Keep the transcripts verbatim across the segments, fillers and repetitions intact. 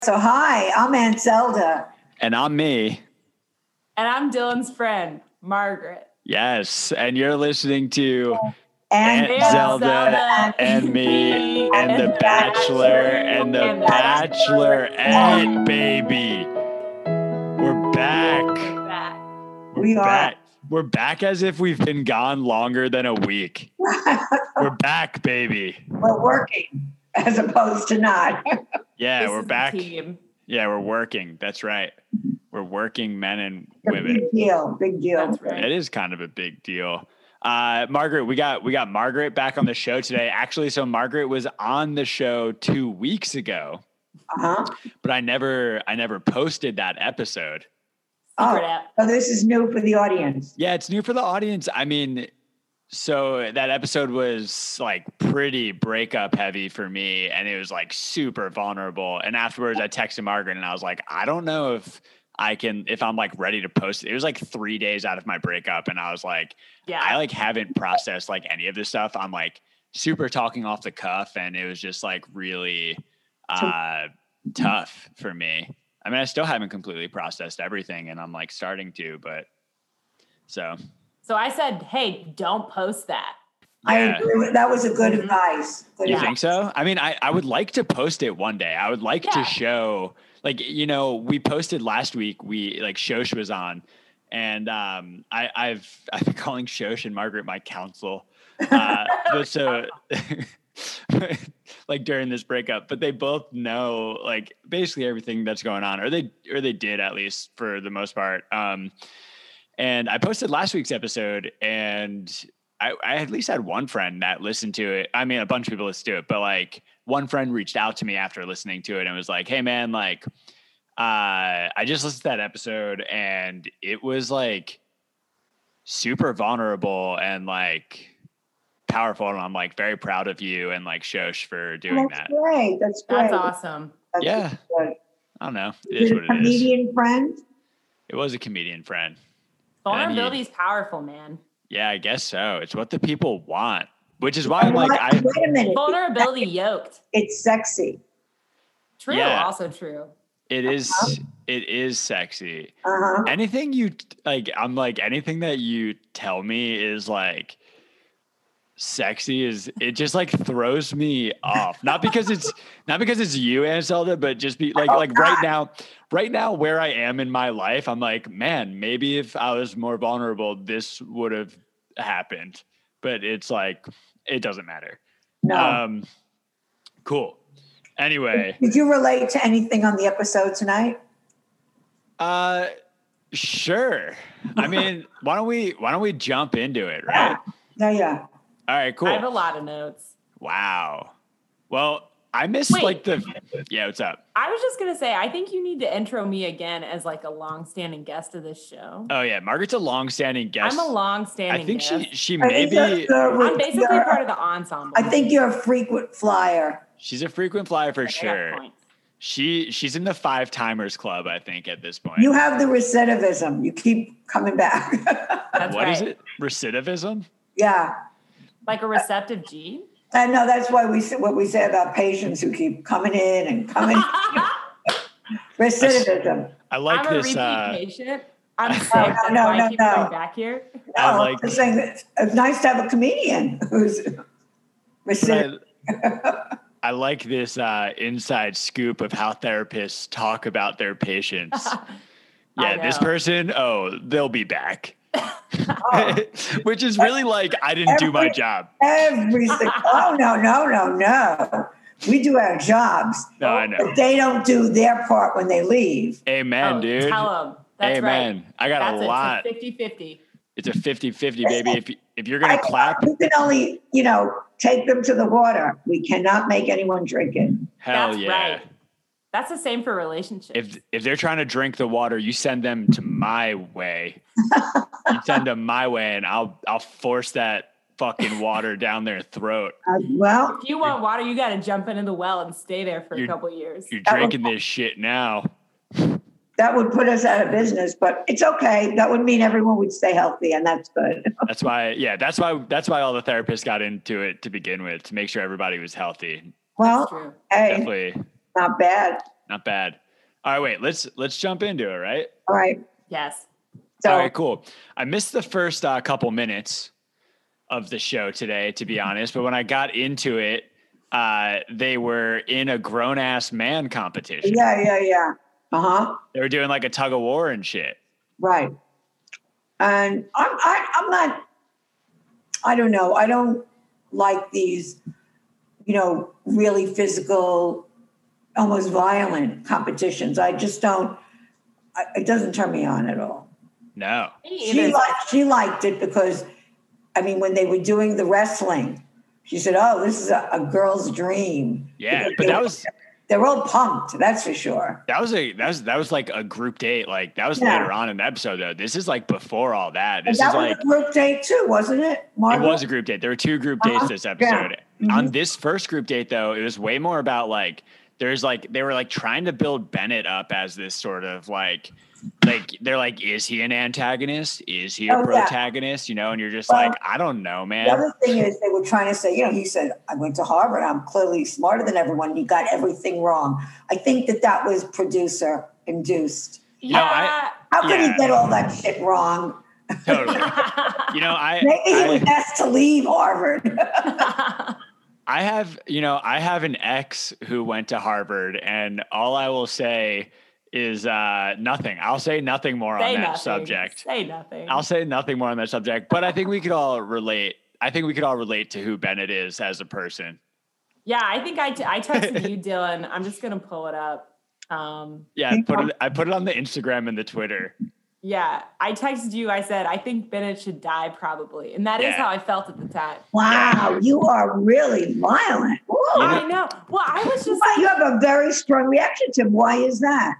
So hi, I'm Aunt Zelda. And I'm me. And I'm Dylan's friend, Margaret. Yes, and you're listening to And Aunt Zelda, Zelda and me and, and the Bachelor and the and Bachelorette, baby. We're back. We're back. We're we back. are. We're back as if we've been gone longer than a week. We're back, baby. We're working as opposed to not. Yeah, this we're is back. The team. Yeah, we're working. That's right. We're working men and It's women. A big deal. Big deal. That's right. It is kind of a big deal. Uh, Margaret, we got we got Margaret back on the show today. Actually, so Margaret was on the show two weeks ago, Uh-huh. but I never I never posted that episode. Secret Oh, app. so this is new for the audience. Yeah, it's new for the audience. I mean, so that episode was like pretty breakup heavy for me, and it was like super vulnerable. And afterwards, I texted Margaret, and I was like, I don't know if I can, if I'm like ready to post it. It was like three days out of my breakup, and I was like, Yeah. I like haven't processed like any of this stuff. I'm like super talking off the cuff, and it was just like really uh, tough for me. I mean, I still haven't completely processed everything, and I'm like starting to, but so. So I said, hey, don't post that. I Yeah. agree with, that was a good Mhm. advice. Good You Yeah. think so? I mean, I, I would like to post it one day. I would like Yeah. to show, like, you know, we posted last week, we like Shosh was on, and um, I, I've, I've been calling Shosh and Margaret my counsel. Uh, but so like during this breakup, but they both know like basically everything that's going on, or they, or they did at least for the most part. Um, and I posted last week's episode, and I, I at least had one friend that listened to it. I mean, a bunch of people listened to it, but like one friend reached out to me after listening to it and was like, hey man, like, uh, I just listened to that episode and it was like super vulnerable and like powerful. And I'm like very proud of you and like Shosh for doing That's that. great. That's great. That's awesome. That's Yeah. good. I don't know. It Is is it what a it is. comedian friend? It was a comedian friend. Vulnerability is powerful, man. Yeah, I guess so. It's what the people want, which is why I'm What? like, I, Wait a minute. Vulnerability yoked. It's sexy. True. Yeah. Also true. it is, it is sexy. Uh-huh. Anything you like, I'm like, anything that you tell me is like sexy is, it just like throws me off. Not because it's, not because it's you, Aunt Zelda, but just be like, Oh, like right now, right now where I am in my life, I'm like, man, maybe if I was more vulnerable, this would have happened. But it's like, it doesn't matter. No. Um, cool. Anyway, Did you relate to anything on the episode tonight? uh, sure. I mean, why don't we, why don't we jump into it? Right. Yeah, yeah. All right, cool. I have a lot of notes. Wow. Well, I missed Wait. like the, yeah, what's up? I was just going to say, I think you need to intro me again as like a long-standing guest of this show. Oh yeah. Margaret's a long-standing guest. I'm a long-standing I think guest. she, she I think you're- maybe, you're- I'm basically you're- part of the ensemble. I think you're a frequent flyer. she's a frequent flyer for I got sure. points. She, she's in the five timers club, I think at this point. You have the recidivism. You keep coming back. That's What right. is it? Recidivism? Yeah. Like a receptive gene? I know that's why we say what we say about patients who keep coming in and coming. Recidivism. I like I'm a this. repeat Uh, patient. I'm sick. no, That's no, why no, I keep no. coming back here. No, I I'm like- just saying that it's nice to have a comedian who's recidivism. I, I like this uh, inside scoop of how therapists talk about their patients. I Yeah, this know. person, oh, they'll be back. Oh, Which is really like, I didn't do my Every- job. every single, oh, no, no, no, no. We do our jobs. No, I know. But they don't do their part when they leave. Amen, Oh, dude. Tell them. That's Amen. right. I got That's a it. lot. It's fifty-fifty. It's a fifty-fifty, baby. If, you- if you're going I, to clap, we can only, you know, take them to the water. We cannot make anyone drink it. hell That's yeah. right. That's the same for relationships. If if they're trying to drink the water, you send them to my way. You send them my way, and I'll I'll force that fucking water down their throat. Uh, well, if you want water, you got to jump into the well and stay there for a You're- couple years. You're drinking this shit now. that would put us out of business, but it's okay. That would mean everyone would stay healthy, and that's good. That's why, yeah, that's why that's why all the therapists got into it to begin with, to make sure everybody was healthy. Well, True. hey, Definitely not bad. not bad. All right, wait, let's let's jump into it, right? All right. Yes. So, All right, cool. I missed the first uh, couple minutes of the show today, to be honest, but when I got into it, uh, they were in a grown ass man competition. yeah, yeah, yeah. Uh huh. They were doing like a tug of war and shit. Right. And I'm, I, I'm not, I don't know. I don't like these, you know, really physical, almost violent competitions. I just don't, I, it doesn't turn me on at all. No. She liked, she liked it because, I mean, when they were doing the wrestling, she said, oh, this is a, a girl's dream. Yeah, Because but they that were- was They're all pumped, that's for sure. that was a that was that was like a group date. Like that was Yeah. later on in the episode though. This is like before all that. And This that is was like a group date too, wasn't it? it Margaret? was a group date. There were two group dates Uh-huh. this Yeah. episode. Mhm. On this first group date though, it was way more about like there's like they were like trying to build Bennett up as this sort of like like they're like, is he an antagonist? Is he a Oh, yeah. protagonist? You know, and you're just Well, like, I don't know, The man. other thing is they were trying to say, you know, he said, I went to Harvard. I'm clearly smarter than everyone. You got everything wrong. I think that that was producer induced. You know, I- How could Yeah. he get all that shit wrong? Totally. You know, I Maybe he I, was asked to leave Harvard. I have, you know, I have an ex who went to Harvard, and all I will say is uh, nothing. I'll say nothing more Say on that nothing. subject. Say nothing. I'll say nothing more on that subject, but I think we could all relate. I think we could all relate to who Bennett is as a person. yeah, I think I, t- I texted you, Dylan. I'm just going to pull it up. Um, Yeah, I put it. I put it on the Instagram and the Twitter. yeah, I texted you. I said, I think Bennett should die probably. And that is Yeah. how I felt at the time. Wow, you are really violent. Whoa. You know- I know. Well, I was just Well, you have a very strong reaction to him. Why is that?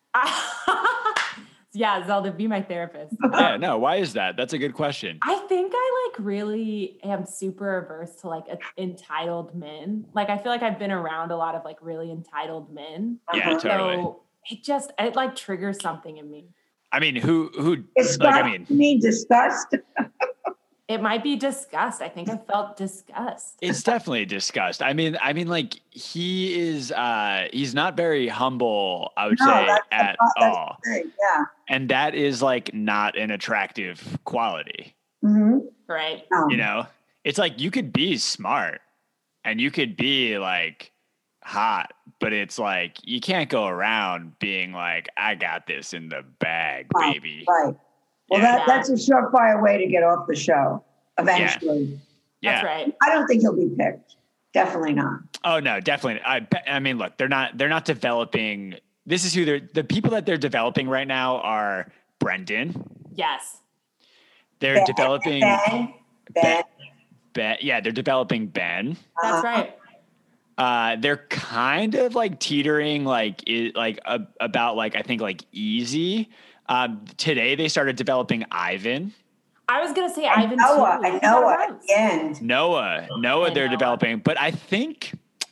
yeah, Zelda, be my therapist. Yeah, no. Why is that? That's a good question. I think I like really am super averse to like a, entitled men. Like I feel like I've been around a lot of like really entitled men. Yeah, Uh-huh. totally. So it just it like triggers something in me. I mean, who who Disgust, like? I mean, you mean disgust? It might be disgust. I think I felt disgust. it's definitely disgust. I mean, I mean, like he is. uh He's not very humble. I would No, say that's the at pro- that's all. the thing, yeah. And that is like not an attractive quality. Mm-hmm. Right. No. You know, it's like you could be smart and you could be like hot, but it's like you can't go around being like, I got this in the bag, Right, baby. Right. Well, Yeah. that, that's a surefire way to get off the show eventually. Yeah. That's right. I don't think he'll be picked. Definitely not. Oh no, definitely. I be- I mean, look, they're not they're not developing. This is who they're the people that they're developing right now are Brendan. Yes. They're Ben, developing Ben. Ben. Ben. Yeah, they're developing Ben. Uh-huh. That's right. Uh, they're kind of like teetering, like it, like uh, about like I think like easy. Um, today they started developing Ivan, I was gonna say And Ivan Noah. too. And Noah at Gross. the end. Noah, Noah. And They're Noah. developing, but I think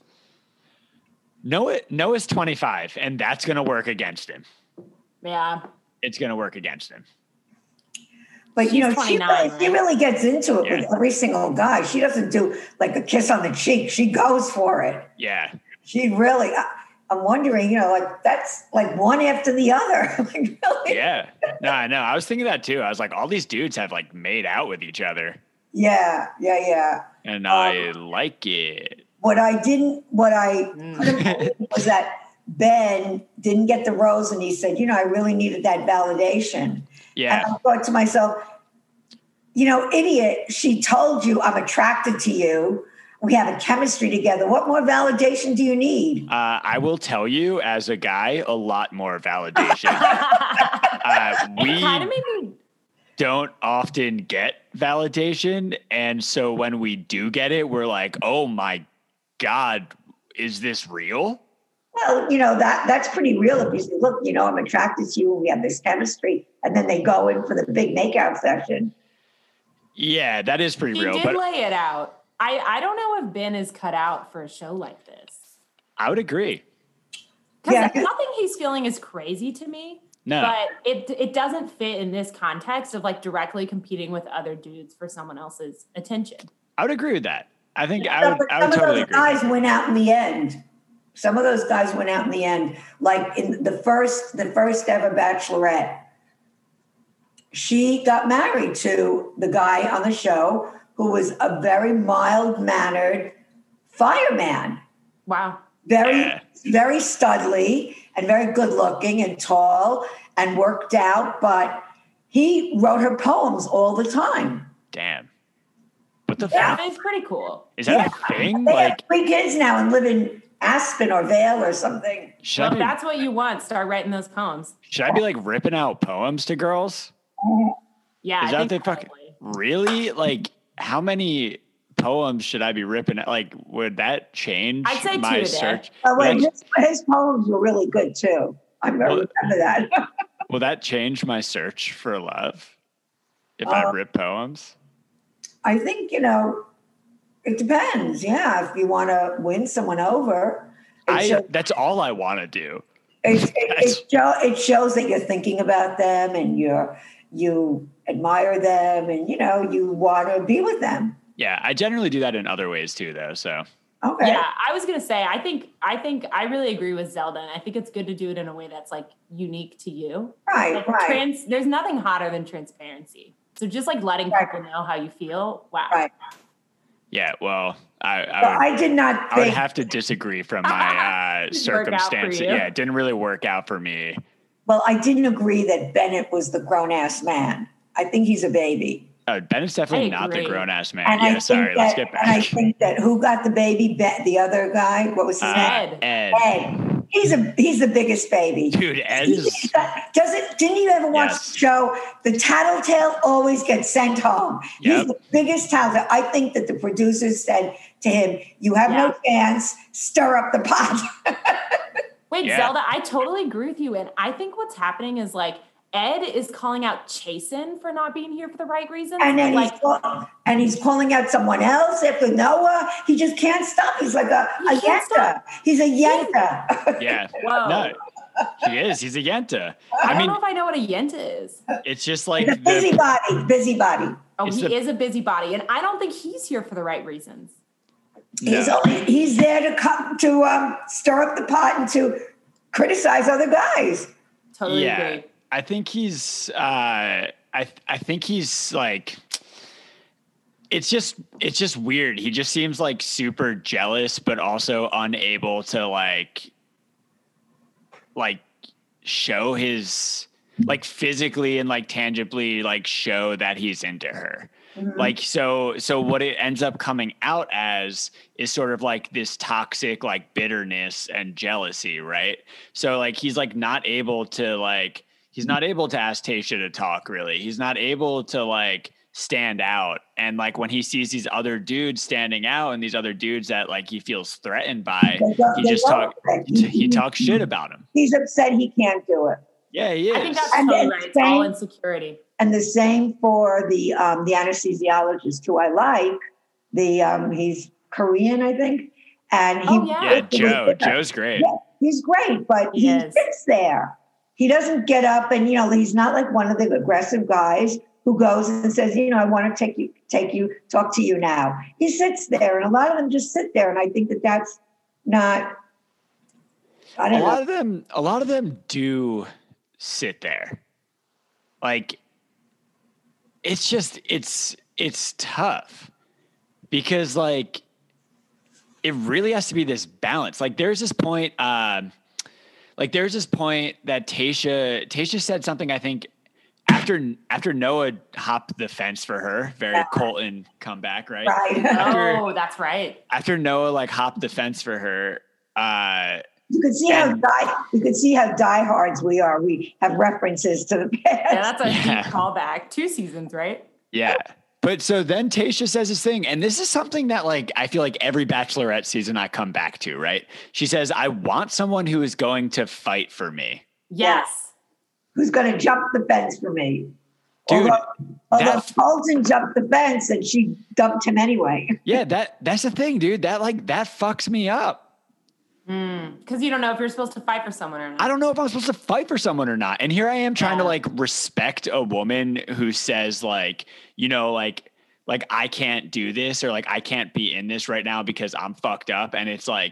Noah Noah's twenty-five, and that's gonna work against him. Yeah. It's gonna work against him. But you She's know, she twenty-nine, really, she right? really gets into it with Yeah. every single guy. She doesn't do like a kiss on the cheek. She goes for it. Yeah, She really. I, I'm wondering, you know, like that's like one after the other. Like really? yeah. No, I know. I was thinking that too. I was like, all these dudes have like made out with each other, Yeah, yeah, yeah. and Um, I like it. What I didn't, what I Mm. couldn't believe was that Ben didn't get the rose, and he said, you know, I really needed that validation. Yeah, And I thought to myself, you know, idiot, she told you I'm attracted to you. We have a chemistry together. What more validation do you need? uh, I will tell you, as a guy, a lot more validation. uh, It we kind of made me don't often get validation, and so when we do get it, we're like, oh my god, is this real? Well, you know, that that's pretty real if you say, look, you know, I'm attracted to you. We have this chemistry. And then they go in for the big makeout session. Yeah, that is pretty he real, did but lay it out. I, I don't know if Ben is cut out for a show like this. I would agree. Because Yeah, 'cause- nothing he's feeling is crazy to me. No. But it it doesn't fit in this context of like directly competing with other dudes for someone else's attention. I would agree with that. I think I Some, would I some would of totally those agree. with guys went out in the end. Some of those guys went out in the end. Like in the first, the first ever Bachelorette, she got married to the guy on the show who was a very mild-mannered fireman. Wow. Very, Yeah. very studly and very good-looking and tall and worked out, but he wrote her poems all the time. Damn. What the Yeah. fuck? That is pretty cool. Is that Yeah. a thing? They have Like, three kids now and live in Aspen or Vale or something. should Well, I if be, that's what you want, start writing those poems. should I be like ripping out poems to girls? Yeah, Is I that think the fucking probably. really? Like, how many poems should I be ripping out? Like, would that change I'd say two my a day. search? Oh, Would wait, that, his, his poems were really good too. I remember, Well- remember that. will that change my search for love if I Uh, rip poems? I think, you know, it depends. Yeah, if you want to win someone over, it, I shows, that's all I want to do. it, it, that's- it, show, it shows that you're thinking about them and you're you admire them and you know you want to be with them. Yeah, I generally do that in other ways too, though. So Okay. Yeah, I was gonna say, I think, I think, I really agree with Zelda, and I think it's good to do it in a way that's like unique to you. Right. Like right. trans, there's nothing hotter than transparency. So just like letting Right. people know how you feel. Wow. Right. yeah, well, I I So would, I did not I would think. have to disagree from my uh, Didn't work out for circumstances. you. Yeah, it didn't really work out for me. Well, I didn't agree that Bennett was the grown ass man. I think he's a baby. Uh, Bennett's definitely not the agree. grown ass man. And I Yeah, think sorry. that, Let's get And I back. think that who got the baby? Ben, the other guy. What was his Uh, name? Ed. Ed. Ed. He's a he's the biggest baby. Dude, Ed is. Does it? Didn't you ever watch Yes. the show? The Tattletale always gets sent home. Yep. He's the biggest tattletale. I think that the producers said to him, "You have no chance. Stir up the pot." Wait, Yeah. Zelda, I totally agree with you. And I think what's happening is like Ed is calling out Chasen for not being here for the right reasons. and then like, he's call, and he's calling out someone else after Noah. He just can't stop. He's like a, He a can't yenta. He's a yenta. Yeah. whoa. No, he is. He's a Yenta. I, I don't mean, know if I know what a Yenta is. it's just like He's a the. busybody. Busybody. Oh, It's he the- is a busybody. And I don't think he's here for the right reasons. He's No. only, he's there to come to um, stir up the pot and to criticize other guys. Totally Yeah. agree. I think he's. Uh, I I think he's like. It's just it's just weird. He just seems like super jealous, but also unable to like. Like, show his like physically and like tangibly like show that he's into her. Mhm. Like so so what it ends up coming out as is sort of like this toxic like bitterness and jealousy, right? So like he's like not able to like he's not able to ask Tayshia to talk really. He's not able to like stand out. And like when he sees these other dudes standing out and these other dudes that like he feels threatened by, They don't- he they just don't- talk he, he talks shit about him. He's upset he can't do it. Yeah, he is. I think that's And totally then right. It's all same- insecurity. And the same for the um, the anesthesiologist who I like. The um, he's Korean, I think, and he Oh, yeah. yeah, Joe. Joe's great. Yeah, he's great, but He he, is. sits there. He doesn't get up, and you know he's not like one of the aggressive guys who goes and says, you know, I want to take you, take you, talk to you now. He sits there, and a lot of them just sit there, and I think that that's not. I A don't know. lot of them a lot of them do sit there. Like it's just it's it's tough because like it really has to be this balance. Like there's this point um like there's this point that Tayshia Tayshia said something I think after after Noah hopped the fence for her, very Yeah. Colton comeback, right? Right. After- Oh, that's right. After Noah like hopped the fence for her, uh You could see how And- die, you could see how diehards we are. We have references to the past. Yeah, that's a Yeah. deep callback. Two seasons, right? Yeah. But so then Tayshia says this thing, and this is something that like I feel like every Bachelorette season I come back to, right? She says, I want someone who is going to fight for me. Yes. Who's going to jump the fence for me? Dude, although, although that- Colton jumped the fence and she dumped him anyway. Yeah, that that's the thing, dude. That like that fucks me up. Because you don't know if you're supposed to fight for someone or not. I don't know if I'm supposed to fight for someone or not. And here I am trying to Yeah. like respect a woman who says like, you know, like like I can't do this or like I can't be in this right now because I'm fucked up. And it's like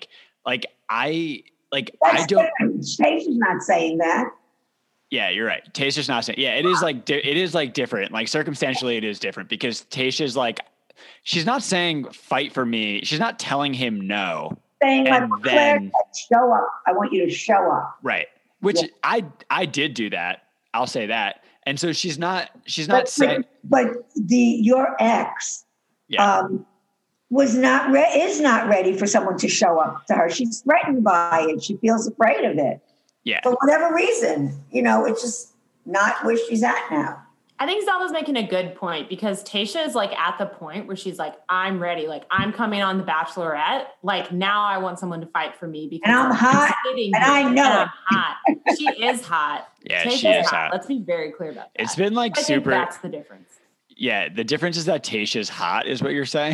Like I like That's I don't. different. Tasha's not saying that. Yeah, you're right. Tasha's not saying. Yeah, it is like di- it is like different. Like circumstantially, it is different because Tasha's like, she's not saying fight for me. She's not telling him no. Saying like, And Claire, then show up. I want you to show up. right, which Yeah. I I did do that. I'll say that. And so she's not she's not But, saying. but, but the your ex Yeah, um, was not re- is not ready for someone to show up to her. She's threatened by it. She feels afraid of it yeah. for whatever reason. You know, it's just not where she's at now. I think Zelda's making a good point because Tasha is like at the point where she's like, I'm ready. Like I'm coming on The Bachelorette. Like now I want someone to fight for me because And I'm hot, sitting and here I know and it. I'm hot. She is hot. Yeah, Tasha's she is hot. Let's be very clear about that. It's been like I super. think that's the difference. Yeah, the difference is that Tasha's hot, is what you're saying.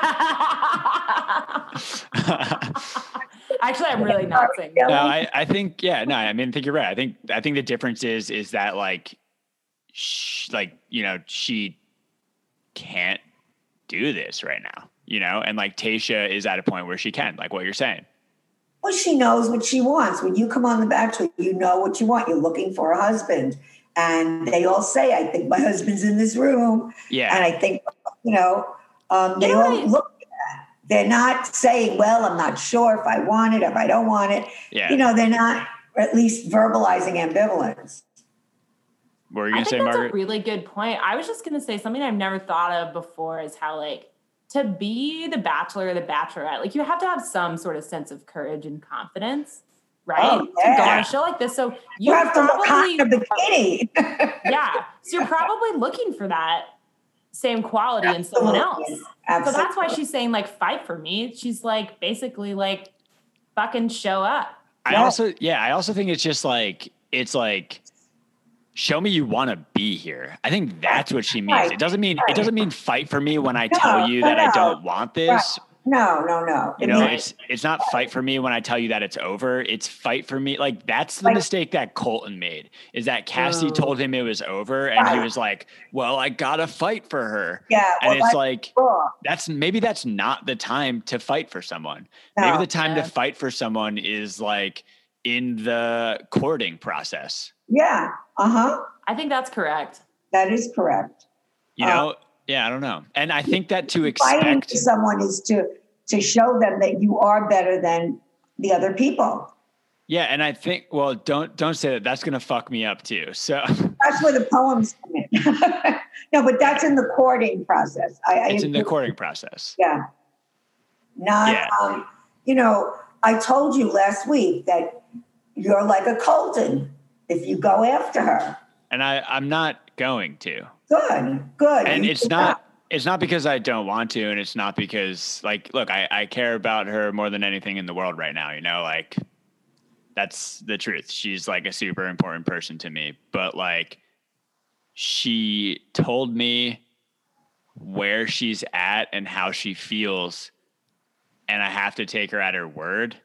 Actually, I'm really not saying that. No, I, I think yeah, no, I mean, I think you're right. I think I think the difference is is that like, sh- like you know, she can't do this right now, you know, and like Tasha is at a point where she can, like what you're saying. Well, she knows what she wants. When you come on The Bachelor, you know what you want. You're looking for a husband. And they all say, I think my husband's in this room. Yeah, And I think, you know, um, they You know all what I- look at that. They're not saying, well, I'm not sure if I want it, if I don't want it. yeah. You know, they're not at least verbalizing ambivalence. What were you I gonna think say, that's Margaret? a really good point. I was just going to say something I've never thought of before is how like to be the Bachelor or the Bachelorette, like you have to have some sort of sense of courage and confidence, right? Oh, To go on yeah. a show like this. So You you have to look hot probably, in a bikini. yeah. So you're probably looking for that same quality in someone else. Absolutely. So Absolutely. that's why she's saying like fight for me. She's like basically like fucking show up. I Yeah. also, yeah, I also think it's just like it's like, show me you want to be here. I think that's what she means. Right. It doesn't mean Right. it doesn't mean fight for me when I No, tell you no, that I no. don't want this. No, no, no. You It know, means- it's it's not fight for me when I tell you that it's over. It's fight for me. Like that's the Like- mistake that Colton made. Is that Cassie Oh. told him it was over, and he Right. was like, "Well, I gotta fight for her." yeah, And well, it's that's like wrong. that's maybe that's not the time to fight for someone. No. Maybe the time Yeah. to fight for someone is like in the courting process. Yeah, uh-huh. I think that's correct. That is correct. You Uh, know? Yeah, I don't know. And I think that to Fighting expect for someone is to to show them that you are better than the other people. yeah, and I think well, don't don't say that. That's gonna fuck me up too. So That's where the poems come in. No, but that's in the courting process. I, I it's in the agree. courting process. Yeah. Not, Yeah. um, you know, I told you last week that you're like a Colton if you go after her. And I, I'm not going to. Good, good. And You it's should not it's not because I don't want to, and it's not because like look, I, I care about her more than anything in the world right now, you know, like that's the truth. She's like a super important person to me. But like she told me where she's at and how she feels, and I have to take her at her word.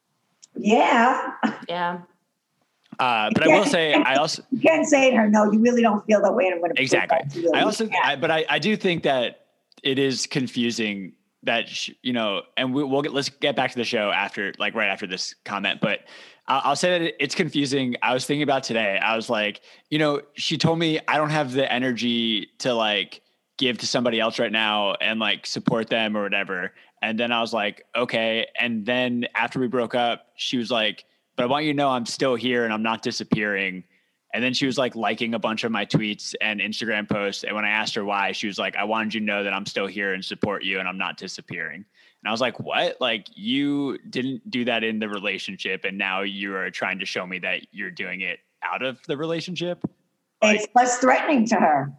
Yeah. Yeah. Uh, but I will say, I also You can't say to her, no, you really don't feel that way. And I'm going to exactly. I also, Yeah. I, but I, I do think that it is confusing that sh- you know, and we, we'll get let's get back to the show after, like right after this comment. But I'll, I'll say that it's confusing. I was thinking about today. I was like, you know, she told me I don't have the energy to like give to somebody else right now and like support them or whatever. And then I was like, okay. And then after we broke up, she was like, but I want you to know I'm still here and I'm not disappearing. And then she was like liking a bunch of my tweets and Instagram posts. And when I asked her why, she was like, I wanted you to know that I'm still here and support you and I'm not disappearing. And I was like, what? Like you didn't do that in the relationship. And now you are trying to show me that you're doing it out of the relationship. It's less threatening to her.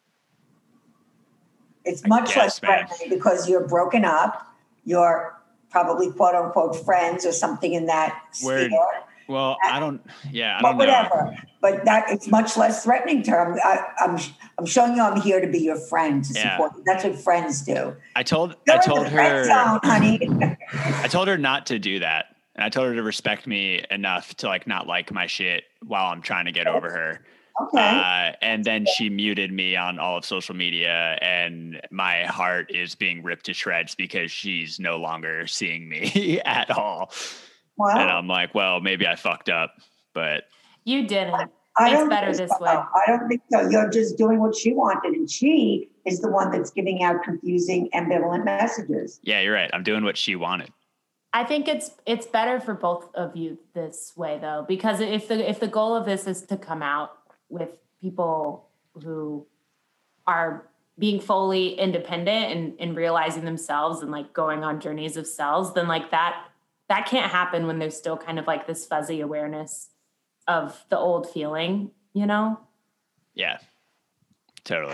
It's much less guess, man. threatening because you're broken up. You're probably quote unquote friends or something in that Where- sphere. Well, I don't, yeah, I But don't know. whatever. But that it's much less threatening to her. I'm, I, I'm I'm showing you I'm here to be your friend to Yeah. support you. That's what friends do. I told, You're I in told the friend her, zone, honey. I told her not to do that. And I told her to respect me enough to like not like my shit while I'm trying to get over her. Okay. Uh, and then she muted me on all of social media, and my heart is being ripped to shreds because she's no longer seeing me at all. Well, and I'm like, well, maybe I fucked up, but You didn't. I It's don't better think this so. way. I don't think so. You're just doing what she wanted, and she is the one that's giving out confusing, ambivalent messages. yeah, you're right. I'm doing what she wanted. I think it's it's better for both of you this way though, because if the if the goal of this is to come out with people who are being fully independent and, and realizing themselves and like going on journeys of selves, then like that that can't happen when there's still kind of like this fuzzy awareness of the old feeling, you know? Yeah, totally.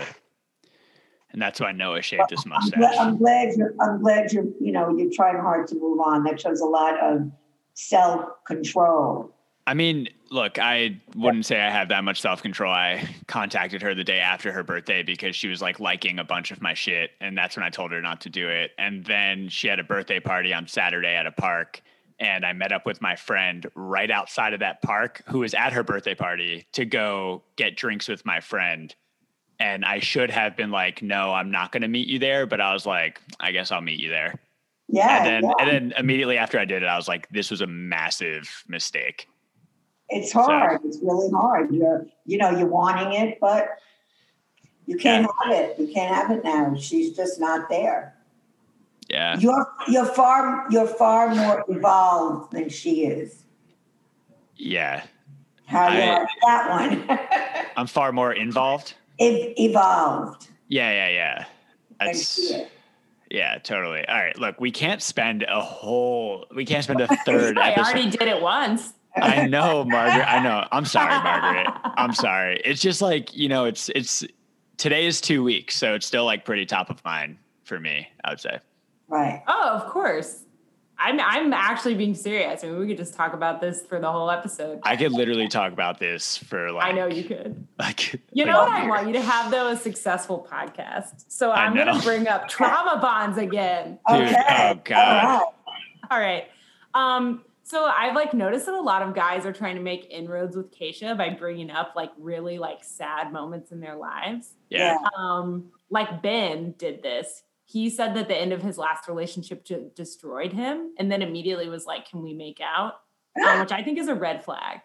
And that's why Noah shaved his I'm mustache. glad, I'm glad you're. I'm glad you're. You know, you're trying hard to move on. That shows a lot of self-control. I mean, look, I wouldn't say I have that much self-control. I contacted her the day after her birthday because she was like liking a bunch of my shit. And that's when I told her not to do it. And then she had a birthday party on Saturday at a park. And I met up with my friend right outside of that park who was at her birthday party to go get drinks with my friend. And I should have been like, no, I'm not going to meet you there. But I was like, I guess I'll meet you there. Yeah. And then, yeah. and then immediately after I did it, I was like, this was a massive mistake. It's hard. So, it's really hard. You're, you know, you're wanting it, but you can't yeah. have it. You can't have it now. She's just not there. Yeah. You're you're far you're far more evolved than she is. Yeah. How do you like that one? I'm far more involved. E- evolved. Yeah, yeah, yeah. That's yeah, totally. All right, look, we can't spend a whole we can't spend a third I episode. already did it once. I know, Margaret. I know. I'm sorry, Margaret. I'm sorry. It's just like, you know, it's it's today is two weeks, so it's still like pretty top of mind for me, I would say. Right. Oh, of course. I'm I'm actually being serious. I mean, we could just talk about this for the whole episode. I could literally talk about this for like I know you could. Like You like know what I want you to have though, a successful podcast. So I I'm know. gonna bring up trauma bonds again. Dude, okay. oh God. All right. Um, so I've like noticed that a lot of guys are trying to make inroads with Keisha by bringing up like really like sad moments in their lives. Yeah. Um, like Ben did this. He said that the end of his last relationship j- destroyed him, and then immediately was like, "Can we make out?" Um, which I think is a red flag.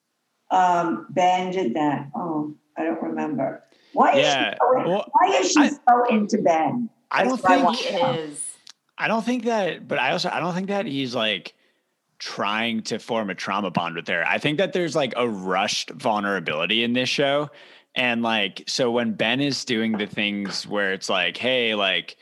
Um, Ben did that. Oh, I don't remember. Why is Yeah. she so, Well, why is she I, so into Ben? I don't That's what I think want He to know. is. I don't think that, but I also I don't think that he's like trying to form a trauma bond with her. I think that there's like a rushed vulnerability in this show. And like, so when Ben is doing the things where it's like, hey, like,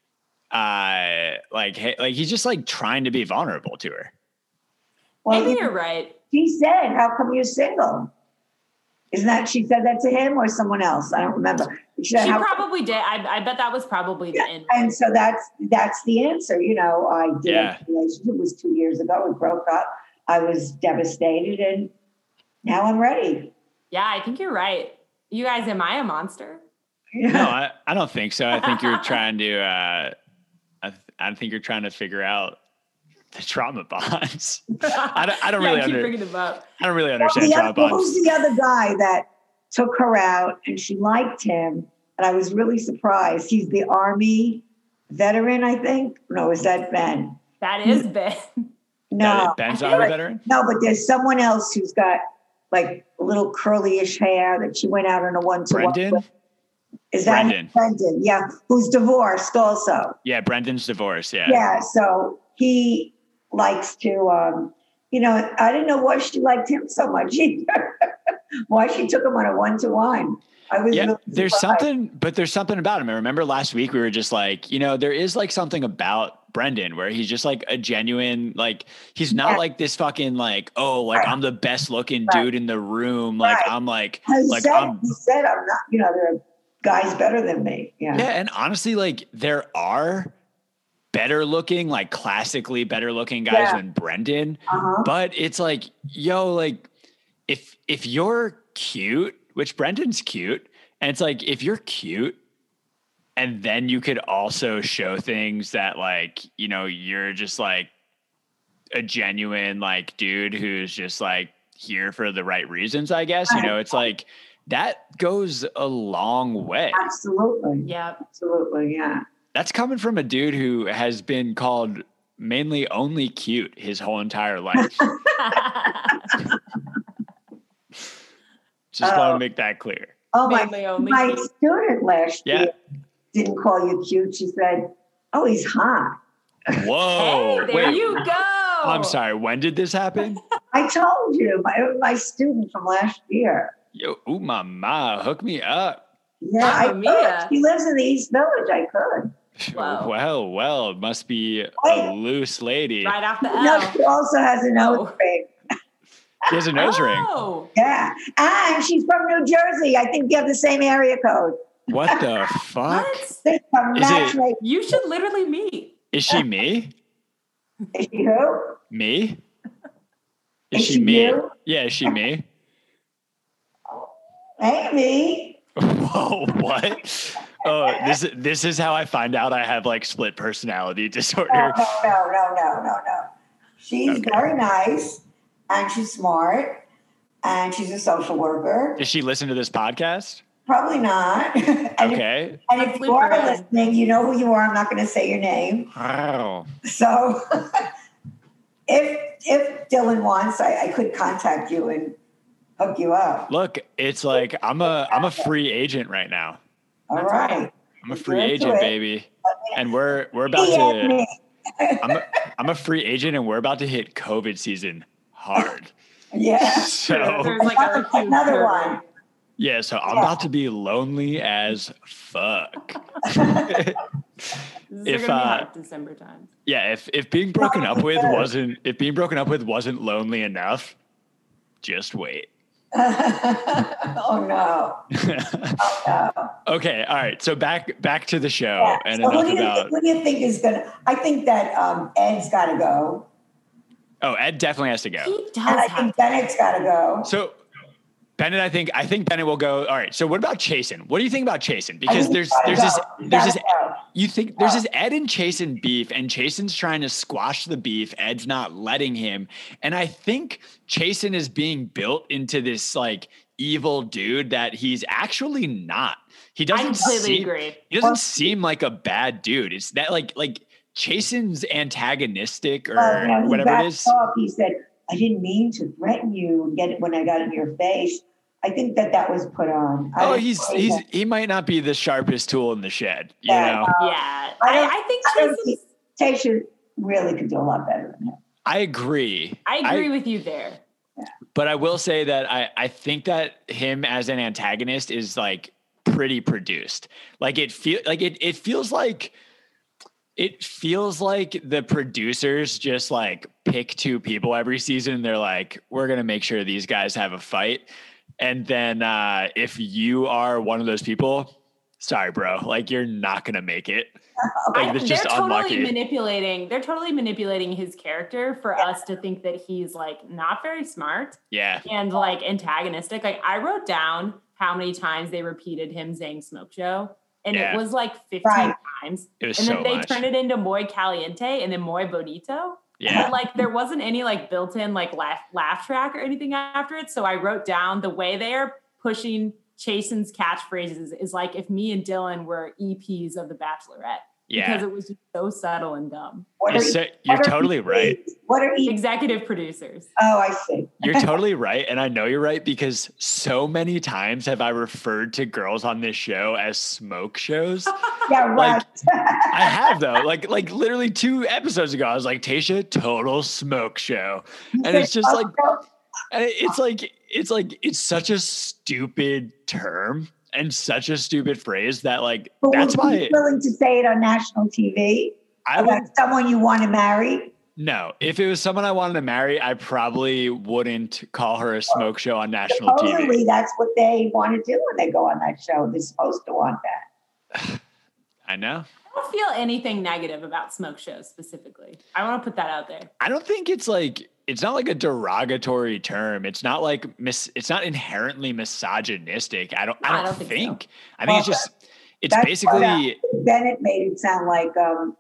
uh, like, hey, like he's just like trying to be vulnerable to her. Well, Maybe he, you're right. he said, "How come you're single?" Isn't that she said that to him or someone else? I don't remember. She, said, She "How probably did. I, I bet that was probably the Yeah, end. and so that's that's the answer. You know, I did Yeah. a relationship. It was two years ago. We broke up. I was devastated, and now I'm ready. Yeah, I think you're right. You guys, am I a monster? No, I, I don't think so. I think you're trying to, uh, I, th- I think you're trying to figure out the trauma bonds. I don't, I don't yeah, really I keep under, bringing them up. I don't really Well, understand the trauma other, who's bonds. the other guy that took her out and she liked him? And I was really surprised. He's the Army veteran, I think. No, is that Ben? That is Ben. No, Ben's I Army feel like- veteran? no, but there's someone else who's got like a little curly-ish hair that she went out on a one-to-one Brendan? with. Is that Brendan. Brendan? Yeah, who's divorced also. Yeah, Brendan's divorced. Yeah. Yeah, so he likes to, um, you know, I didn't know why she liked him so much either. Why she took him on a one-to-one. I was Yeah, really there's surprised. something, but there's something about him. I remember last week we were just like, you know, there is like something about Brendan where he's just like a genuine, like he's not Yeah. like this fucking like, oh, like Right. I'm the best looking Right. dude in the room. Like Right. I'm like, He like said, I'm, he said, I'm not, you know, there are guys better than me. Yeah. yeah. And honestly, like there are better looking, like classically better looking guys Yeah. than Brendan, Uh-huh. but it's like, yo, like if, if you're cute, which Brendan's cute, and it's like, if you're cute, and then you could also show things that like, you know, you're just like a genuine like dude who's just like, here for the right reasons, I guess. You know, it's like that goes a long way. Absolutely. Yeah. Absolutely. Yeah. That's coming from a dude who has been called mainly only cute his whole entire life. Just Oh. want to make that clear. Oh, my, Mainly only my cute. student last Yeah. year didn't call you cute. She said, oh, he's hot. Whoa. Hey, there Wait, you go. I'm sorry. When did this happen? I told you, my, my student from last year. Yo, ooh, mama, hook me up. Yeah, I Mamma mia. could. She lives in the East Village. I could. Whoa. Well, well, it must be a Wait. loose lady. Right off the No, L. she also has a nose Oh. ring. She has a nose ring. Oh. Yeah. And she's from New Jersey. I think you have the same area code. What the fuck? What? They are Is it- matchmaking. You should literally meet. Is she me? Is she who? Me? Is Is she she me? you? Yeah, is she me? Amy. Whoa, what? Oh, this this is how I find out I have like split personality No, disorder. no, no, no, no, no, no. She's Okay. very nice and she's smart and she's a social worker. Does she listen to this podcast? Probably not. and, Okay. if, and if you are listening, you know who you are. I'm not going to say your name. Wow. So if if Dylan wants, I, I could contact you and hook you up. Look, it's like I'm a I'm a free agent right now. All That's right. right. I'm a free You're into agent, it. baby. And we're we're about He and to me. I'm a, I'm a free agent and we're about to hit COVID season hard. Yeah. So There's like a Another, huge another curve. one. yeah, so I'm Yeah. about to be lonely as fuck. This is If, gonna be uh, hot December time. Yeah, if if being broken up with Sure. wasn't if being broken up with wasn't lonely enough, just wait. Oh no. Oh no. Okay, all right. So back back to the show Yeah. and So who enough do, you about. think, who do you think is gonna? I think that um, Ed's got to go, Oh, Ed definitely has to go. He and does I have think Bennett's got to go. So Bennett, I think I think Bennett will go. All right. So what about Chasen? What do you think about Chasen? I Because think there's he's gotta there's go. this He's there's gotta this go. you think there's this Ed and Chasen beef, and Chasen's trying to squash the beef. Ed's not letting him, and I think Chasen is being built into this like evil dude that he's actually not. He I doesn't completely seem, agree. He doesn't seem like a bad dude. It's that like like Chasen's antagonistic or Well, you know, he whatever it backed is. off. He said, "I didn't mean to threaten you and get it when I got in your face." I think that that was put on. I Oh, don't he's think he's that- he might not be the sharpest tool in the shed, you Yeah, know. no. Yeah. I I, don't- I think I don't Chasen's, think Tasha really could do a lot better than him. I agree. I agree with you there. But I will say that I, I think that him as an antagonist is like pretty produced. Like it feel like it it feels like it feels like the producers just like pick two people every season. They're like, we're gonna make sure these guys have a fight. And then uh, if you are one of those people, sorry, bro, like you're not gonna make it. Like I, it's they're just totally unlucky. manipulating. They're totally manipulating his character for Yeah. us to think that he's like not very smart Yeah. and like antagonistic. Like I wrote down how many times they repeated him saying "smoke show," and Yeah. it was like fifteen Right. times. It was And so then they much. turned it into "muy caliente" and then "muy bonito." Yeah. But like there wasn't any like built-in like laugh laugh track or anything after it. So I wrote down the way they are pushing Chasen's catchphrases is like if me and Dylan were E Ps of The Bachelorette. Because Yeah. it was just so subtle and dumb. What You're, are, so, you're what are totally E Ps? right. What are E? Executive producers. Oh, I see. You're totally right. And I know you're right because so many times have I referred to girls on this show as smoke shows. Yeah, right. I have though. Like like literally two episodes ago, I was like, Tasha, total smoke show. And it's just like and it- it's like it's like it's such a stupid term and such a stupid phrase that like But that's would you why be willing to say it on national T V I about would someone you want to marry? no. If it was someone I wanted to marry, I probably wouldn't call her a smoke show on national T V. Supposedly, that's what they want to do when they go on that show. They're supposed to want that. I know. I don't feel anything negative about smoke shows specifically. I want to put that out there. I don't think it's like it's not like a derogatory term. It's not like mis, it's not inherently misogynistic. I don't I No, don't, I don't think think. so. I think Well, it's just it's That's basically what, uh, Bennett made it sound like um,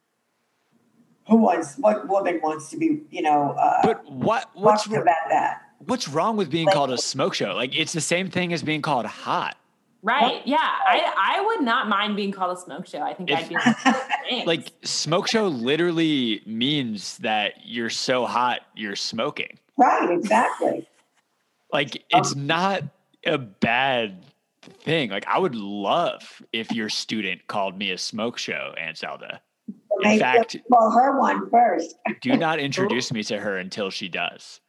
who wants what woman wants to be, you know, uh, but what what's talking about that. what's wrong with being Like- called a smoke show? Like, it's the same thing as being called hot. Right. Yeah. I, I would not mind being called a smoke show. I think If- I'd be like, thanks. Like, smoke show literally means that you're so hot, you're smoking. Right, exactly. Like, it's not a bad thing. Like, I would love if your student called me a smoke show, Aunt Zelda. In Maybe fact, well, her one first. do not introduce me to her until she does.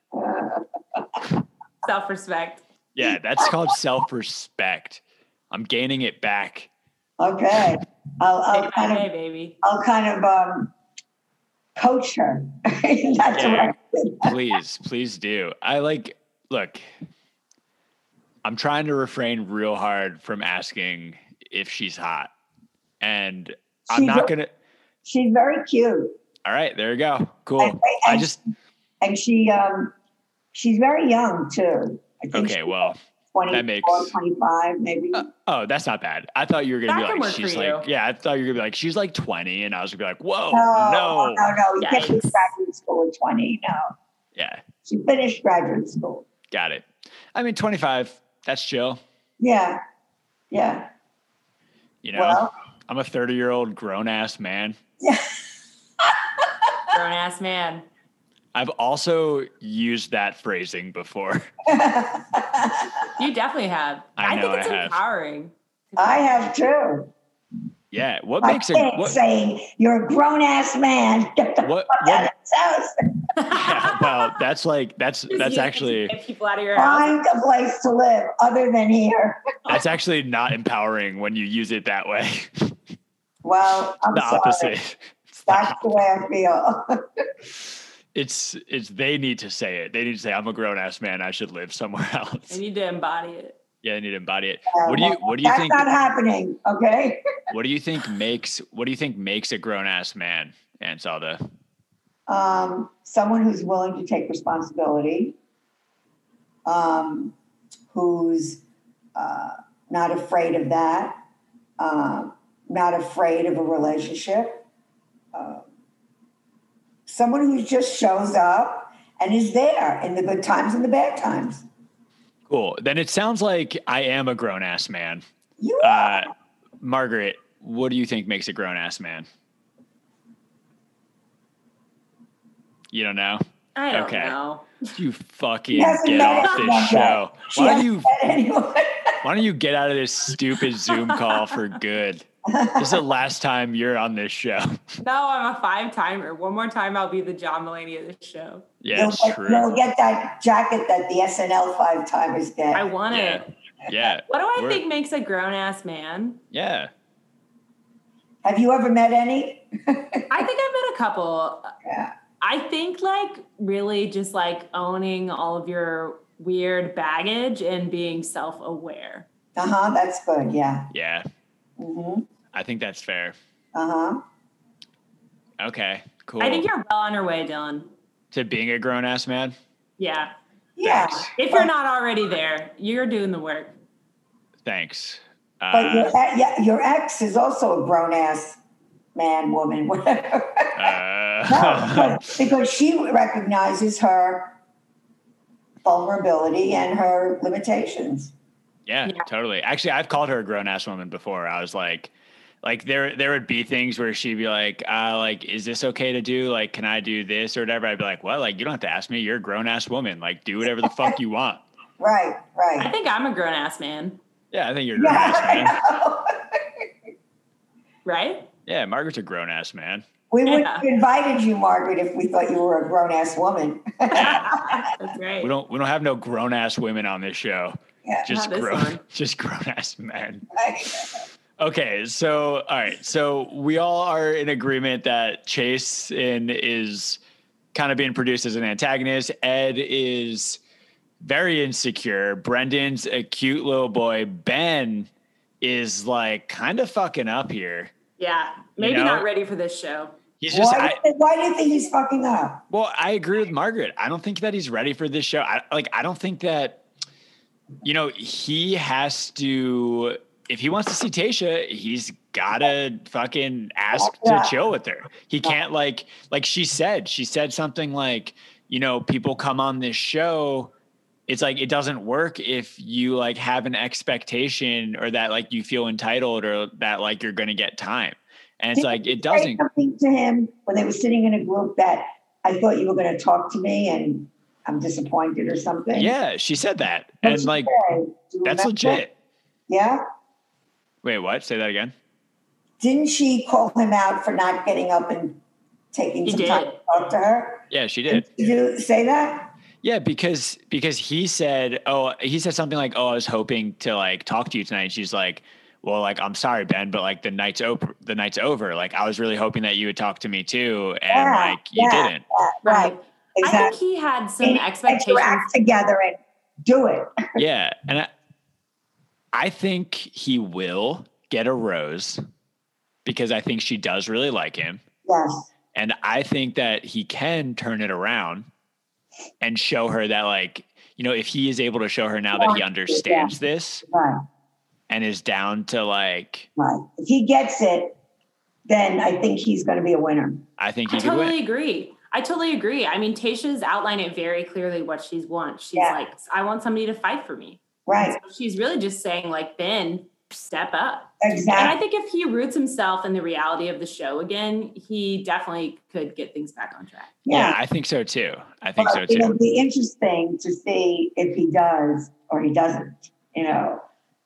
Self-respect. Yeah, that's called self-respect. I'm gaining it back. Okay, I'll, I'll Hey, kind hey, of, baby. I'll kind of um, coach her in that Yeah. direction. Please, please do. I like, look, I'm trying to refrain real hard from asking if she's hot. And I'm She's not a- going to. She's very cute, All right, there you go. Cool. And- I and- just, and she um, she's very young too. I think okay, she's well, twenty-four, that makes- twenty-five, maybe. uh, oh, that's not bad. I thought you were going to That be can like, work for she's you. like, yeah, I thought you were going to be like, she's like twenty. And I was going to be like, whoa, no, no. no, no. You can't finish Yikes. graduate school at twenty. No, Yeah, she finished graduate school. got it. I mean, twenty-five, that's chill. Yeah, yeah. You know, Well, I'm a thirty year old grown ass man. yeah. Grown ass man. I've also used that phrasing before. You definitely have. I know think it's I have. empowering. I have too. Yeah. What I makes it, think what, saying you're a grown ass man. Get the what, fuck out what, of this house. yeah, well, that's like, that's, Just that's use it to actually, get people out of your house. Find a place to live other than here. that's actually not empowering when you use it that way. Well, I'm The sorry. opposite. It's, That's the way I feel. it's, it's, they need to say it. They need to say, I'm a grown ass man. I should live somewhere I else. need to embody it. Yeah. They need to embody it. What do you, what do you That's think, not happening. Okay. what do you think makes, what do you think makes a grown ass man, Aunt Zelda? Um, someone who's willing to take responsibility, um, who's uh, not afraid of that, um, not afraid of a relationship, uh, someone who just shows up and is there in the good times and the bad times. Cool. Then it sounds like I am a grown ass man. You are. Uh, Margaret, what do you think makes a grown ass man? You don't know? I don't Okay. know. You fucking She hasn't get met off anyone this yet. show. She Why don't hasn't you met anyone. why don't you get out of this stupid Zoom call for good? This is the last time you're on this show. No, I'm a five timer. One more time, I'll be the John Mulaney of this show. Yeah, it's You'll get, true. you'll get that jacket that the S N L five timers get. I want Yeah. it. Yeah. What do I We're- think makes a grown ass man? Yeah. Have you ever met any? I think I've met a couple. Yeah. I think like really just like owning all of your weird baggage and being self aware. Uh huh. That's good. Yeah. Yeah. Mm-hmm. I think that's fair. Uh huh. Okay. Cool. I think you're well on your way, Dylan. to being a grown ass man. Yeah. Yeah. Thanks. If you're not already there, you're doing the work. Thanks. But your, Uh, e- yeah, your ex is also a grown ass man, woman, whatever. uh, No, but because she recognizes her vulnerability and her limitations. Yeah, Yeah. totally. Actually, I've called her a grown ass woman before. I was like, like there, there would be things where she'd be like, uh, like, is this okay to do? Like, can I do this or whatever? I'd be like, well, like, you don't have to ask me. You're a grown ass woman. Like, do whatever the fuck you want. Right, I right. think I'm a grown ass man, Yeah, I think you're a grown Yeah, ass man. I know. right? Yeah, Margaret's a grown ass man. We would Yeah. have invited you, Margaret, if we thought you were a grown ass woman. Yeah, That's right. we don't, we don't have no grown ass women on this show. Yeah. Just Not this grown, one. just grown ass men. Okay, so all right, so we all are in agreement that Chase in is kind of being produced as an antagonist. Ed is very insecure. Brendan's a cute little boy. Ben is like kind of fucking up here. Yeah. Maybe know? not ready for this show. He's just, Why, I, why do you think he's fucking up? well, I agree with Margaret. I don't think that he's ready for this show. I, like, I don't think that, you know, he has to. If he wants to see Tasha, he's gotta fucking ask Yeah. to chill with her. He can't like like she said. She said something like, you know, people come on this show it's like, it doesn't work if you like have an expectation or that like you feel entitled or that like you're going to get time. And it's Didn't like, you it say doesn't. something to him when they were sitting in a group that I thought you were going to talk to me and I'm disappointed or something? Yeah, she said that. What'd And she like, say? Do you that's remember? legit. Yeah. Wait, what? Say that again. Didn't she call him out for not getting up and taking He some did. time to talk to her? Yeah, she did. Did you say that? Yeah, because because he said, oh, he said something like, oh, I was hoping to like talk to you tonight. And she's like, well, like, I'm sorry, Ben, but like the night's over. The night's over. Like, I was really hoping that you would talk to me too, and Yeah, like you yeah, didn't. yeah, right. I Exactly. think he had some Get your expectations. act together and do it. Yeah, and I, I think he will get a rose because I think she does really like him, Yes. and I think that he can turn it around and show her that, like, you know, if he is able to show her now that he understands this Right. and is down to like, Right. If he gets it, then I think he's going to be a winner. I think he I could totally win. agree. I totally agree. I mean, Tasha's outlined it very clearly what she wants. She's Yeah. like, I want somebody to fight for me. Right. So she's really just saying, like, Ben, step up. And I Exactly. think if he roots himself in the reality of the show again, he definitely could get things back on track. Yeah, Yeah. I think so too. I think But so too. it'll be interesting to see if he does or he doesn't, you know.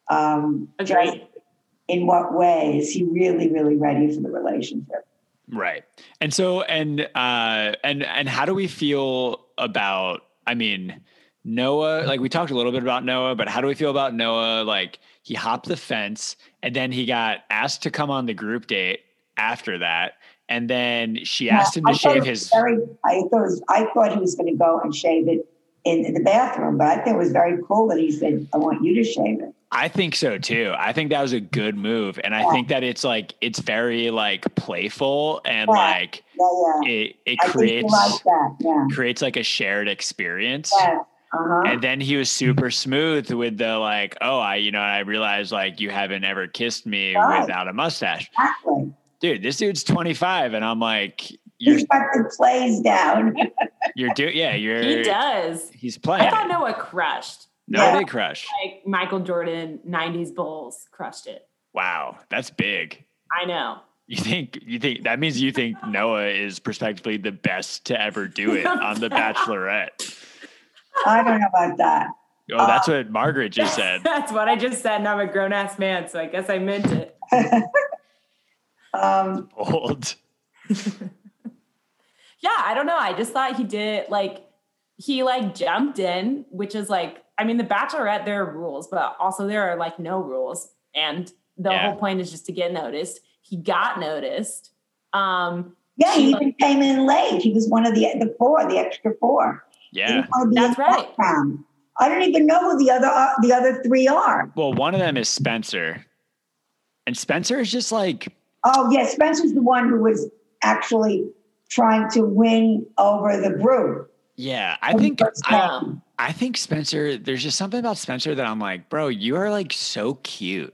Um, just Agreed. in what way is he really, really ready for the relationship? Right. And so, and, uh, and, and how do we feel about, I mean, Noah, like we talked a little bit about Noah, but how do we feel about Noah? Like he hopped the fence and then he got asked to come on the group date after that. And then she asked him to I thought shave it was his, Very, I thought it was, I thought he was going to go and shave it in, in the bathroom, but I think it was very cool that he said, "I want you to shave it." I think so too. I think that was a good move. And I Yeah. think that it's like, it's very like playful and Yeah. like Yeah, yeah. it, it I think creates, he liked that. Yeah. creates like a shared experience. Yeah. Uh-huh. And then he was super smooth with the like, oh, I, you know, I realized like you haven't ever kissed me Right. without a mustache. Exactly. Dude, this dude's twenty-five and I'm like, you're, He's got the plays down. you're doing, yeah, you're, He does. he's I playing. thought it. Noah crushed. No, Yeah. they crush. Like Michael Jordan, nineties Bulls crushed it. Wow. That's big. I know. You think, you think that means you think Noah is prospectively the best to ever do it on The Bachelorette. I don't know about that. Oh, that's what Margaret just said. That's what I just said, and I'm a grown ass man, so I guess I meant it. Um, Old. Yeah, I don't know. I just thought he did like he like jumped in, which is like, I mean, The Bachelorette, there are rules, but also there are like no rules. And the Yeah. whole point is just to get noticed. He got noticed. Um, yeah, he She- even came in late. He was one of the the four, the extra four. He Yeah. didn't want to be That's in right. background. I don't even know who the other uh, the other three are. Well, one of them is Spencer. And Spencer is just like, Oh, yeah, Spencer's the one who was actually trying to win over the group. yeah, I think First I, time. I think Spencer, there's just something about Spencer that I'm like, bro, you are like so cute.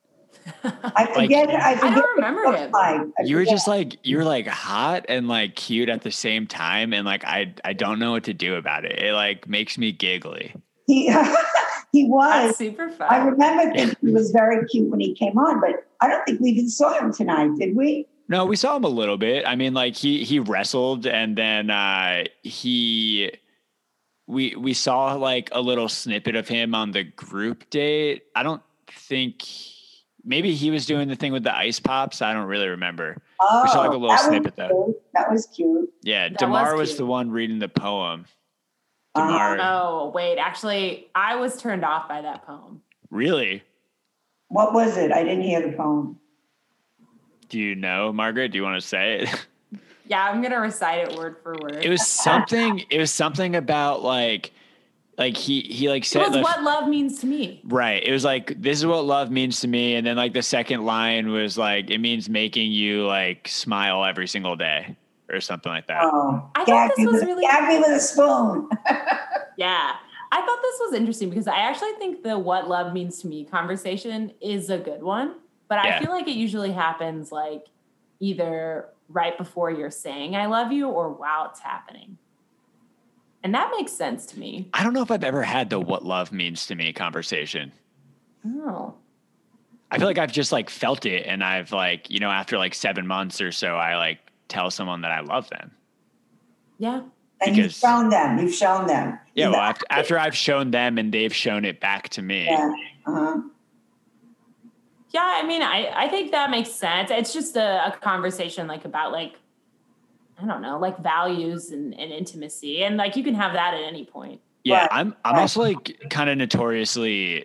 I forget. I forget. don't remember what he him. looks like. I You were forget. just like, you were like hot and like cute at the same time. And like, I, I don't know what to do about it. It like makes me giggly. he he was. that's super fun. I remember thinking he was very cute when he came on, but I don't think we even saw him tonight, did we? No, we saw him a little bit. I mean, like he, he wrestled and then uh, he, we, we saw like a little snippet of him on the group date. I don't think maybe he was doing the thing with the ice pops. I don't really remember. Oh, saw like a little that was snippet though. cute. That was cute. Yeah. That DeMar was was, cute. the one reading the poem. Uh-huh. DeMar, Oh, wait, actually, I was turned off by that poem. really? What was it? I didn't hear the poem. Do you know, Margaret? Do you want to say it? Yeah, I'm gonna recite it word for word. It was something. It was something about like, like he he like It said was like, what love means to me. right. It was like, this is what love means to me, and then like the second line was like, it means making you like smile every single day or something like that. Oh, I thought gag this me was with, really- gag me with a spoon. Yeah. I thought this was interesting because I actually think the what love means to me conversation is a good one, but Yeah. I feel like it usually happens like either right before you're saying I love you or while it's happening. And that makes sense to me. I don't know if I've ever had the what love means to me conversation. Oh. I feel like I've just like felt it. And I've like, you know, after like seven months or so, I like tell someone that I love them. Yeah. And Because- you've shown them. You've shown them. Yeah. Well, after, after I've shown them and they've shown it back to me. Yeah. Uh-huh. Yeah, I mean, I, I think that makes sense. It's just a, a conversation like about like, I don't know, like values and, and intimacy. And like you can have that at any point. Yeah, Right. I'm I'm Right. also like kind of notoriously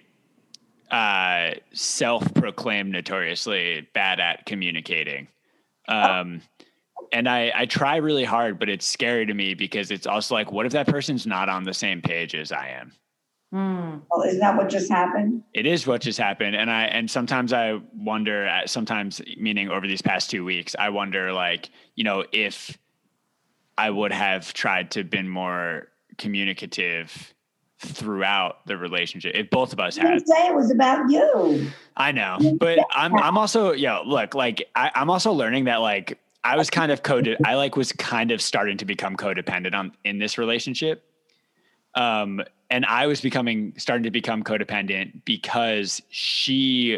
uh self-proclaimed notoriously bad at communicating. Um and I I try really hard, but it's scary to me because it's also like, what if that person's not on the same page as I am? Hmm. Well, isn't that what just happened? It is what just happened. And I, and sometimes I wonder, at sometimes meaning over these past two weeks, I wonder like, you know, if I would have tried to been more communicative throughout the relationship, if both of us You had. didn't say it was about you. I know, but I'm, I'm also, yeah, look, like I, I'm also learning that like, I was kind of coded. I like was kind of starting to become codependent on in this relationship. Um, and I was becoming, starting to become codependent because she,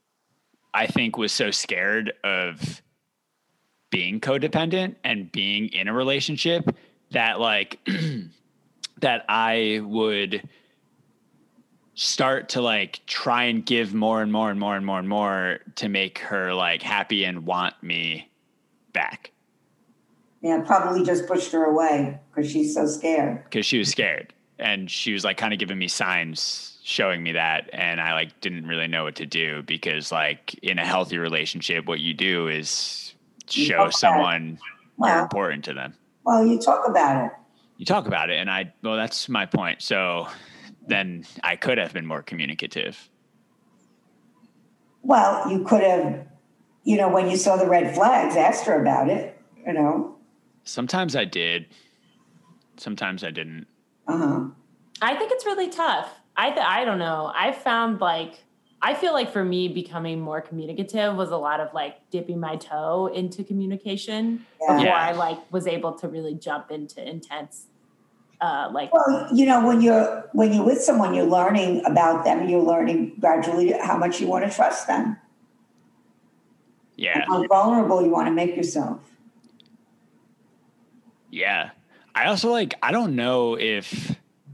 I think, was so scared of being codependent and being in a relationship that like, that I would start to like try and give more and more and more and more and more to make her like happy and want me back. Yeah, probably just pushed her away because she's so scared. Because she was scared. And she was like kind of giving me signs showing me that. And I like didn't really know what to do because like in a healthy relationship, what you do is show Okay. someone Wow. you're important to them. Well, you talk about it. You talk about it. And I, well, that's my point. So then I could have been more communicative. Well, you could have, you know, when you saw the red flags, asked her about it, you know. Sometimes I did. Sometimes I didn't. Uh-huh. I think it's really tough. I th- I don't know. I found like, I feel like for me becoming more communicative was a lot of like dipping my toe into communication Yeah. before Yeah. I like was able to really jump into intense, uh, like, Well, you know, when you're when you're with someone, you're learning about them. You're learning gradually how much you want to trust them, Yeah. and how vulnerable you want to make yourself. Yeah. I also like, I don't know if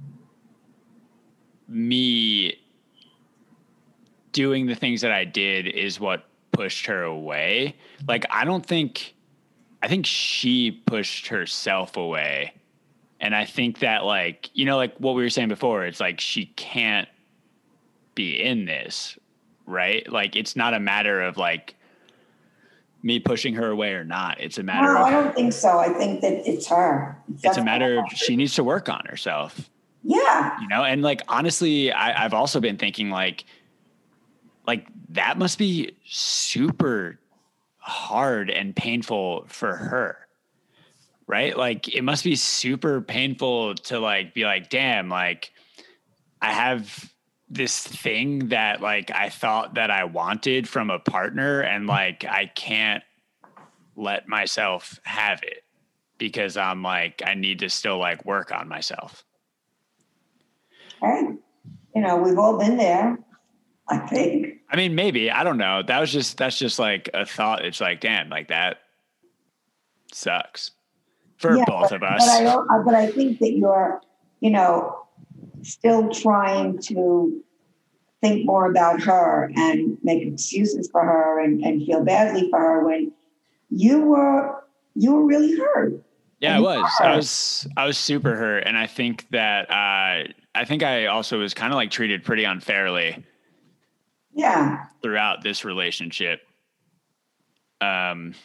me doing the things that I did is what pushed her away. Like, I don't think, I think she pushed herself away. And I think that like, you know, like what we were saying before, it's like, she can't be in this, right? Like, it's not a matter of like me pushing her away or not. It's a matter No, of, I don't think so. I think that it's her. it's a matter of she needs to work on herself. Yeah. You know, and like honestly, I, I've also been thinking like, like that must be super hard and painful for her, right? Like it must be super painful to like be like, damn, like I have this thing that like I thought that I wanted from a partner, and like I can't let myself have it because I'm like I need to still like work on myself. Hey, you know, we've all been there, I think. I mean, maybe, I don't know. That was just, that's just like a thought. It's like, damn, like that sucks for Yeah, both but, of us. But I, don't, but I think that you're, you know, still trying to think more about her and make excuses for her and, and feel badly for her when you were, you were really hurt. Yeah, I And you was, are. I was, I was super hurt. And I think that, uh, I think I also was kind of like treated pretty unfairly Yeah. throughout this relationship. Um,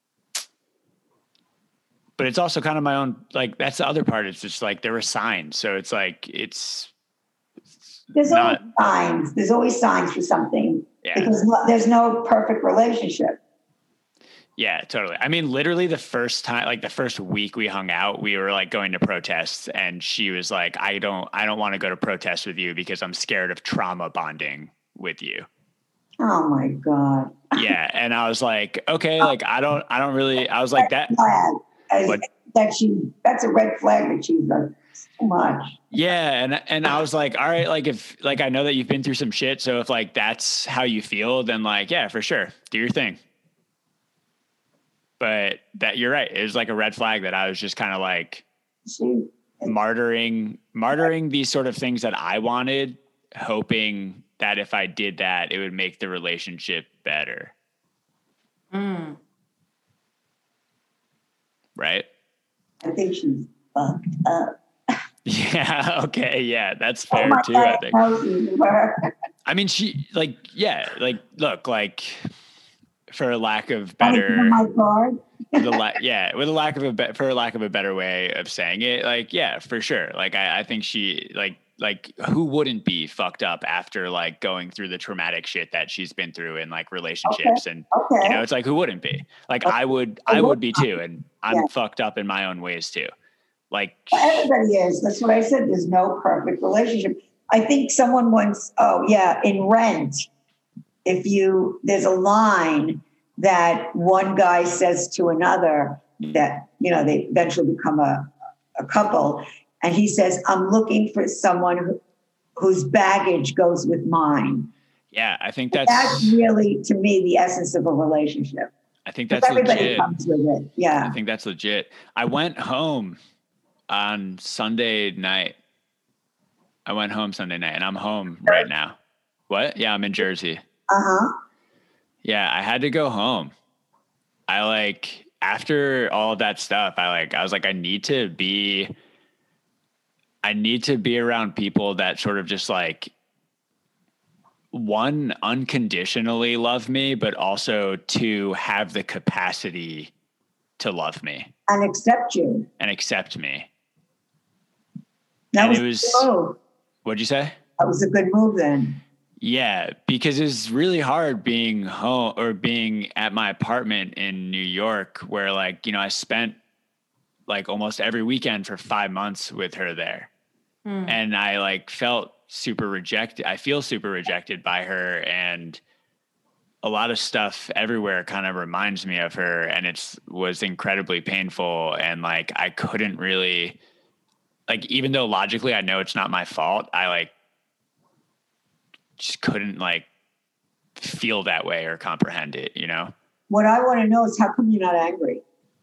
but it's also kind of my own, like, that's the other part. It's just like, there were signs. So it's like, it's, There's Not- always signs. There's always signs for something yeah, because no, there's no perfect relationship. yeah, totally. I mean, literally the first time, like the first week we hung out, we were like going to protests, and she was like, I don't, I don't want to go to protests with you because I'm scared of trauma bonding with you. Oh my God. Yeah. And I was like, okay, like, I don't, I don't really, I was like that. Glad. I- What? that she, that's a red flag that she's a too much. Yeah. And, and I was like, all right, like if, like, I know that you've been through some shit. So if like, that's how you feel, then like, yeah, for sure. Do your thing. But that you're right. It was like a red flag that I was just kind of like She, martyring, martyring these sort of things that I wanted, hoping that if I did that, it would make the relationship better. Mm. Right? I think she's fucked up. Yeah. Okay. Yeah. That's fair Oh too, I think. God, I mean, she like, yeah, like, look, like for lack of my better, card. the la- yeah, with a lack of a, be- for lack of a better way of saying it, like, yeah, for sure. Like, I, I think she like, like who wouldn't be fucked up after like going through the traumatic shit that she's been through in like relationships. Okay. And, Okay. you know, it's like, who wouldn't be like, Okay. I would, I I would would be too. And I'm Yeah. fucked up in my own ways too. Like Well, everybody is. That's what I said. There's no perfect relationship. I think someone once, oh yeah, in Rent, if you, there's a line that one guy says to another that, you know, they eventually become a, a couple. And he says, I'm looking for someone who, whose baggage goes with mine. yeah, I think that's, That's really, to me, the essence of a relationship. I think Because that's everybody legit. comes with it. Yeah. I think that's legit. I went home on Sunday night. I went home Sunday night and I'm home right now. What? Yeah, I'm in Jersey. Uh-huh. Yeah, I had to go home. I like, after all of that stuff, I like, I was like, I need to be, I need to be around people that sort of just like, one, unconditionally love me, but also to have the capacity to love me And accept you. and accept me. That And was, it was, a good move. what'd you say? That was a good move then. Yeah, because it's really hard being home or being at my apartment in New York where like, you know, I spent like almost every weekend for five months with her there. Mm. And I like felt super rejected. I feel super rejected by her, and a lot of stuff everywhere kind of reminds me of her, and it's was incredibly painful. And like, I couldn't really like, even though logically I know it's not my fault, I like just couldn't like feel that way or comprehend it, you know? What I want to know is how come you're not angry?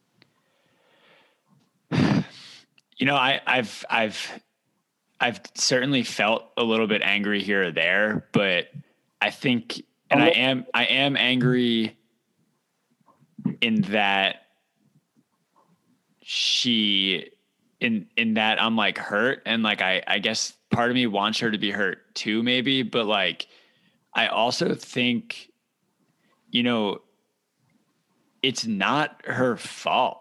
You know, I, I've, I've, I've certainly felt a little bit angry here or there, but I think, and I am, I am angry in that she, in, in that I'm like hurt. And like, I, I guess part of me wants her to be hurt too, maybe, but like, I also think, you know, it's not her fault.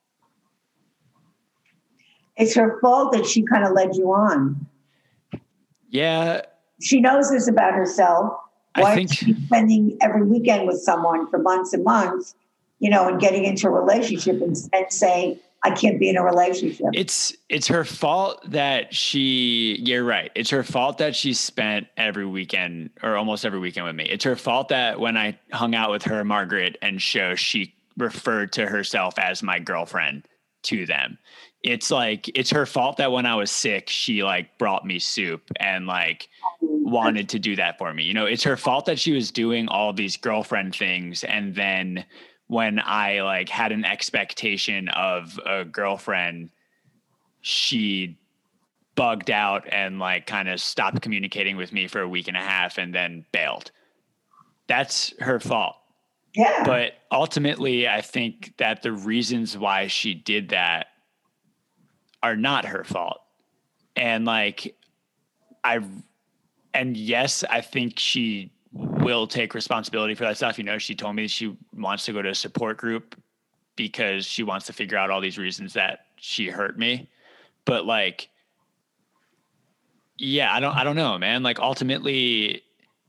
It's her fault that she kind of led you on. Yeah. She knows this about herself. Why I think is she spending every weekend with someone for months and months, you know, and getting into a relationship and, and saying, I can't be in a relationship. It's it's her fault that she, you're right. It's her fault that she spent every weekend or almost every weekend with me. It's her fault that when I hung out with her, Margaret and Show, she referred to herself as my girlfriend to them. It's like, it's her fault that when I was sick, she like brought me soup and like wanted to do that for me. You know, it's her fault that she was doing all these girlfriend things. And then when I like had an expectation of a girlfriend, she bugged out and like kind of stopped communicating with me for a week and a half and then bailed. That's her fault. Yeah. But ultimately, I think that the reasons why she did that are not her fault. And like, I, and yes, I think she will take responsibility for that stuff. You know, she told me she wants to go to a support group because she wants to figure out all these reasons that she hurt me. But like, yeah, I don't, I don't know, man. Like ultimately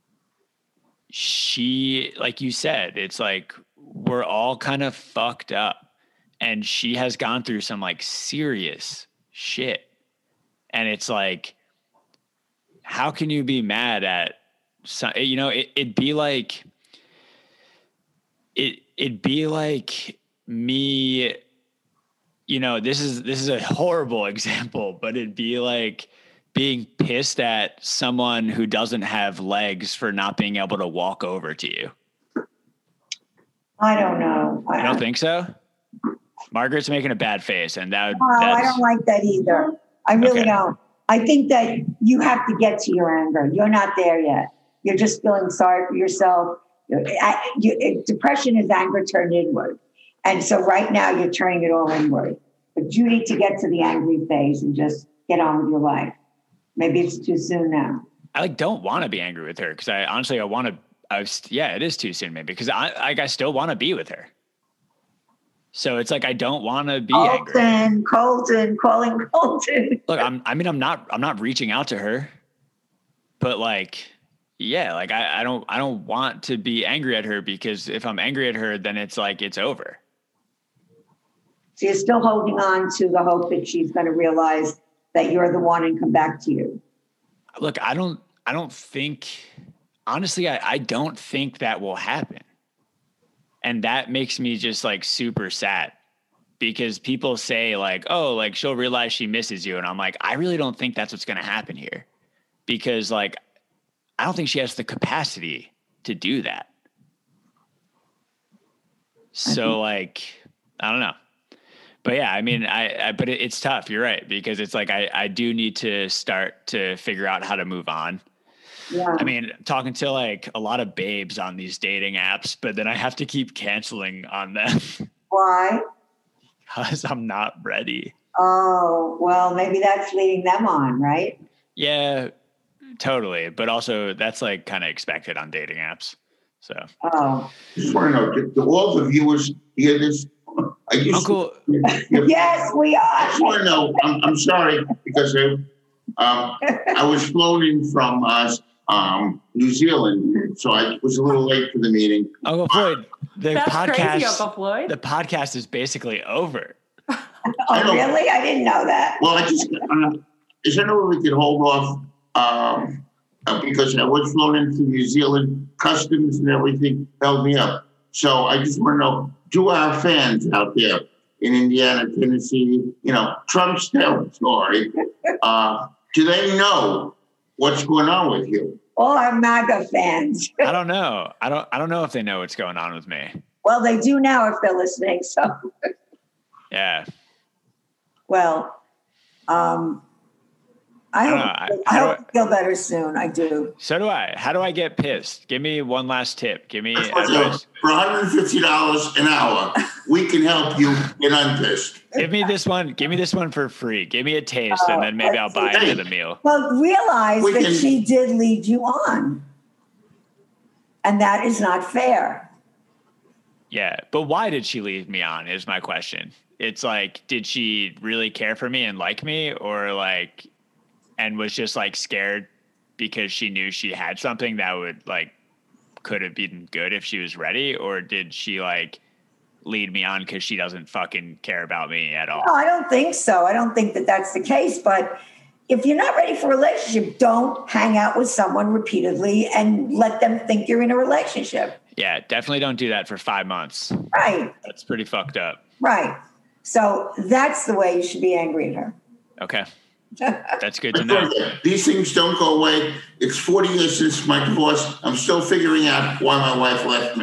she, like you said, it's like, we're all kind of fucked up and she has gone through some like serious shit. And it's like, how can you be mad at some, you know, it, it'd be like, it, it'd be like me, you know, this is this is a horrible example, but it'd be like being pissed at someone who doesn't have legs for not being able to walk over to you. I don't know. I don't think so. Margaret's making a bad face, and that. Oh, I don't like that either. I really Okay. don't. I think that you have to get to your anger. You're not there yet. You're just feeling sorry for yourself. I, you, it, depression is anger turned inward. And so right now you're turning it all inward. But you need to get to the angry phase and just get on with your life. Maybe it's too soon now. I like don't want to be angry with her because I honestly I want to. I was, yeah, it is too soon maybe because I like I still want to be with her. So it's like I don't want to be angry. Colton, Colton, calling Colton. Look, I'm. I mean, I'm not. I'm not reaching out to her, but like, yeah, like I, I don't. I don't want to be angry at her because if I'm angry at her, then it's like it's over. So you're still holding on to the hope that she's going to realize that you're the one and come back to you. Look, I don't. I don't think. Honestly, I, I don't think that will happen. And that makes me just like super sad because people say like, oh, like she'll realize she misses you. And I'm like, I really don't think that's what's going to happen here because like, I don't think she has the capacity to do that. So like, I don't know. But yeah, I mean, I, I but it, it's tough. You're right. Because it's like, I, I do need to start to figure out how to move on. Yeah. I mean, talking to like a lot of babes on these dating apps, but then I have to keep canceling on them. Why? Because I'm not ready. Oh, well, maybe that's leading them on, right? Yeah, totally. But also that's like kind of expected on dating apps. So. Oh. Just want to know, do, do all the viewers hear this? I just, Uncle. Yes, we I just are. want to know, I'm, I'm sorry, because I, um, I was flown in from uh, um, New Zealand, so I was a little late for the meeting. Uncle Floyd, the That's podcast, crazy, Uncle Floyd. the podcast is basically over. Oh, really? I didn't know that. Well, I just, uh, is there no way we could hold off, um, uh, because I was flown into New Zealand, customs and everything held me up. So I just want to know, do our fans out there in Indiana, Tennessee, you know, Trump's territory, uh, do they know what's going on with you? All our MAGA fans. I don't know. I don't. I don't know if they know what's going on with me. Well, they do now if they're listening. So, Yeah. well, um, I I don't hope, know. I- I, I hope don't- you feel better soon. I do. So do I. How do I get pissed? Give me one last tip. Give me So advice. for one hundred fifty dollars an hour, we can help you get unpissed. Give me this one. Give me this one for free. Give me a taste, and then maybe I'll buy Hey. into the meal. Well, realize We that can- she did lead you on. And that is not fair. Yeah, but why did she leave me on? Is my question. It's like, did she really care for me and like me, or like, and was just like scared because she knew she had something that would like could have been good if she was ready, or did she like lead me on because she doesn't fucking care about me at all? No, I don't think so. I don't think that that's the case. But if you're not ready for a relationship, don't hang out with someone repeatedly and let them think you're in a relationship. Yeah, definitely don't do that for five months. Right, That's pretty fucked up. right. So that's the way you should be angry at her. Okay, that's good to know. These things don't go away. It's forty years since my divorce. I'm still figuring out why my wife left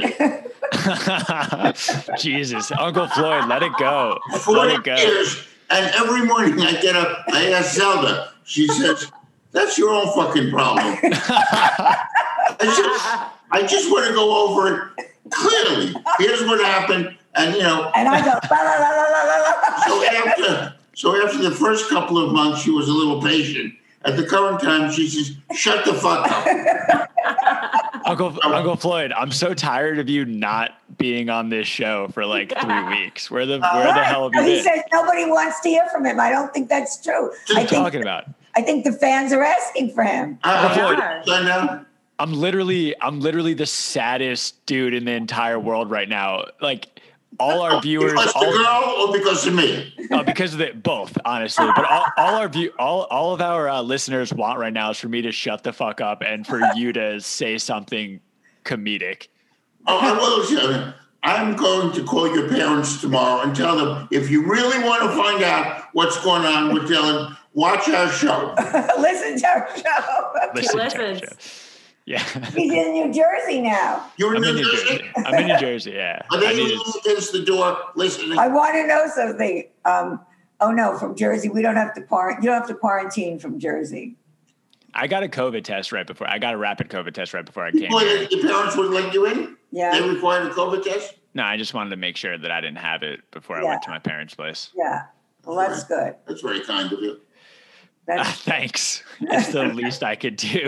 me. Jesus, Uncle Floyd, let it go. Let forty it go. years, and every morning I get up, I ask Zelda. She says, "That's your own fucking problem." I just, I just want to go over it clearly. Here's what happened, and you know. And I go, la, la, la, la, la, la, la. So after, so after the first couple of months, she was a little patient. At the current time, she says, "Shut the fuck up." Uncle Uncle Floyd, I'm so tired of you not being on this show for like three weeks. Where the where the Right. hell have you He been? says nobody wants to hear from him. I don't think that's true. Just I What are you think, talking about? I think the fans are asking for him. I, Floyd. I, I know. I'm literally I'm literally the saddest dude in the entire world right now. Like all our viewers, Because the all, girl or because of me? uh, because of the both, honestly. But all, all our view, all all of our uh, listeners want right now is for me to shut the fuck up and for you to say something comedic. Oh, I will. I'm going to call your parents tomorrow and tell them if you really want to find out what's going on with Dylan, watch our show. Listen to our show. Listen to our listens. show. Yeah. He's in New Jersey now. You're I'm in in New New Jersey? Jersey. I'm in New Jersey, yeah. Are I they needed- leaning against the door listening? I want to know something. Um, oh no, from Jersey, we don't have to quar. You don't have to quarantine from Jersey. I got a COVID test right before. I got a rapid COVID test right before I came Boy, here. your parents wouldn't let you in? Yeah. They required a COVID test? No, I just wanted to make sure that I didn't have it before I Yeah. went to my parents' place. Yeah. Well, that's good. That's very kind of you. Uh, That's thanks. It's the least I could do.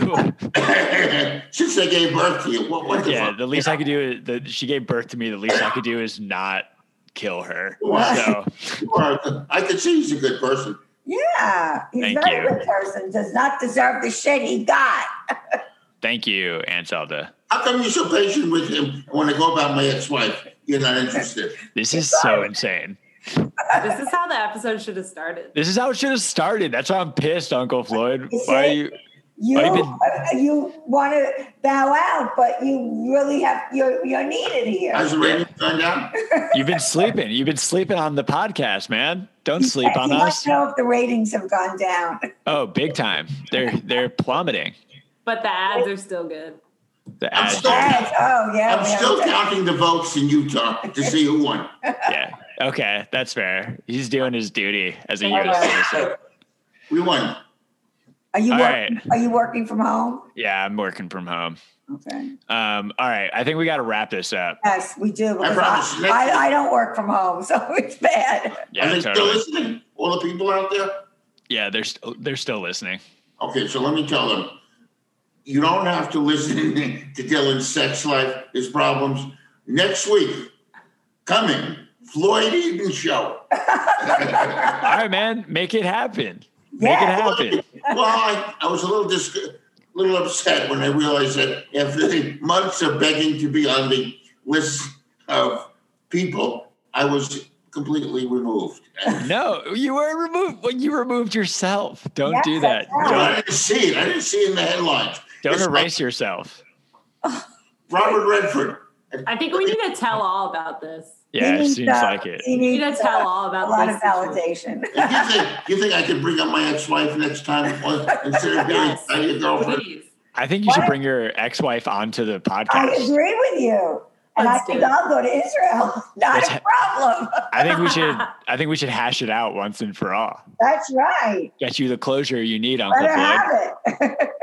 Since they gave birth to you, what, what the Yeah, fuck? the least I could do is the she gave birth to me. The least I could do is not kill her. Wow. So You are- I could see he's a good person. yeah. He's Thank not you. a good person. Does not deserve the shit he got. thank you, Aunt Zelda. How come you're so patient with him? When I go about my ex-wife, you're not interested. This is so insane. This is how the episode should have started. This is how it should have started. That's why I'm pissed, Uncle Floyd. Is Why are it? you? You I've been- uh, you want to bow out, but you really have you're you're needed here. How's the ratings gone down? You've been sleeping. You've been sleeping on the podcast, man. Don't sleep on you us. want to know if the ratings have gone down. Oh, big time. They're they're plummeting. But the ads are still good. The I'm ads. still- Ads, oh yeah. I'm we still haven't- counting the votes in Utah to see who won. Yeah. Okay, that's fair. He's doing his duty as a U All S right. citizen. We won. Are you All working, right. are you working from home? Yeah, I'm working from home. Okay. Um, all right. I think we got to wrap this up. Yes, we do. Because promise, I, next I, week- I don't work from home, so it's bad. Yeah, Are they still totally. listening? All the people out there? Yeah, they're st- they're still listening. Okay, so let me tell them. You don't have to listen to Dylan's sex life, his problems. Next week, coming, Floyd Eden Show. All right, man. Make it happen. Make it Yeah. happen. Well, I, I was a little dis- little upset when I realized that after the months of begging to be on the list of people, I was completely removed. And No, you were removed. Well, you removed yourself. Don't Yes, do that. that's right. I Don't, didn't see it. I didn't see it in the headlines. don't It's erase yourself. Robert Redford. I think we need to tell all about this. Yeah, He it needs, seems uh, like it. He We need needs to tell uh, all about a lot this of situation. validation. And you think you think I could bring up my ex-wife next time or- instead of getting Yes, your girlfriend? please. I think you should What? bring your ex-wife onto the I podcast. agree with you. And Let's I do think it. I'll go to Israel. Not Let's a ha- problem. I think we should. I think we should hash it out once and for all. That's right. Get you the closure you need, Uncle Let her Floyd. have it.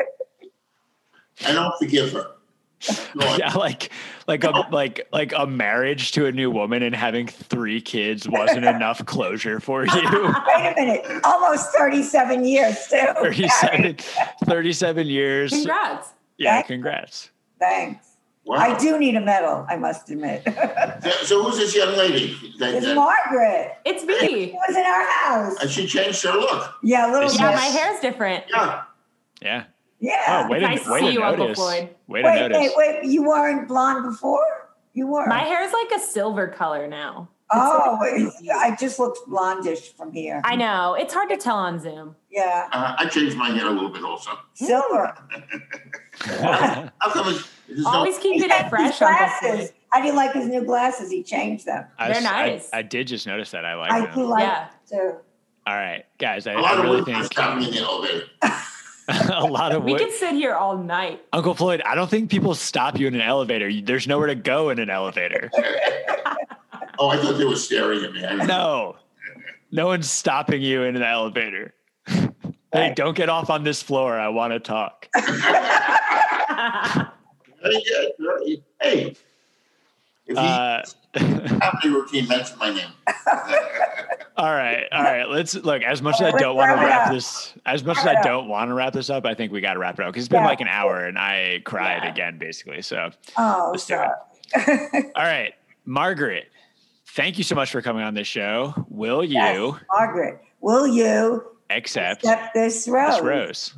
I don't forgive her. No, I- Yeah, like like a like like a marriage to a new woman and having three kids wasn't enough closure for you. Wait a minute. Almost thirty-seven years, too. thirty-seven, thirty-seven years. Congrats. Yeah, Thank- congrats. Thanks. wow. I do need a medal, I must admit. So, so who's this young lady? That, It's that- Margaret. It's She me. was in our house. and she changed her look. Yeah, a little This bit. Yeah, is- my hair's different. Yeah. Yeah. Yeah. Oh, way to, Nice to way see to you, Uncle notice. Floyd. Way to wait, notice. wait, wait. You weren't blonde before? You were. My hair's like a silver color now. oh, It's it- I just looked blondish from here. I know. It's hard to tell on Zoom. Yeah. Uh, I changed my hair a little bit also. Silver. How come it's, there's no, Always keep He it had his fresh, Uncle glasses. Floyd. How do you like his new glasses? He changed them. I, They're I- nice. I, did just notice that. I like I them. do like Yeah. them too. All right, guys. I, a lot I of really women are think stopping in the elevator. a lot of We wo- could sit here all night. Uncle Floyd, I don't think people stop you in an elevator. You- There's nowhere to go in an elevator. Oh, I thought they were staring at me. I didn't- No, no one's stopping you in an elevator. Hey, don't get off on this floor. I want to talk. Very good. Very- Hey, if you Uh, have a routine, mention my name. all right, all right. Let's look. As much as I don't want to wrap this, as much as I don't want to wrap this up, I think we got to wrap it up because it's been Yeah. like an hour and I cried Yeah. again, basically. So, Oh, Let's do sorry. all right, Margaret. Thank you so much for coming on this show. Will you Yes, Margaret, will you accept accept this rose? this rose?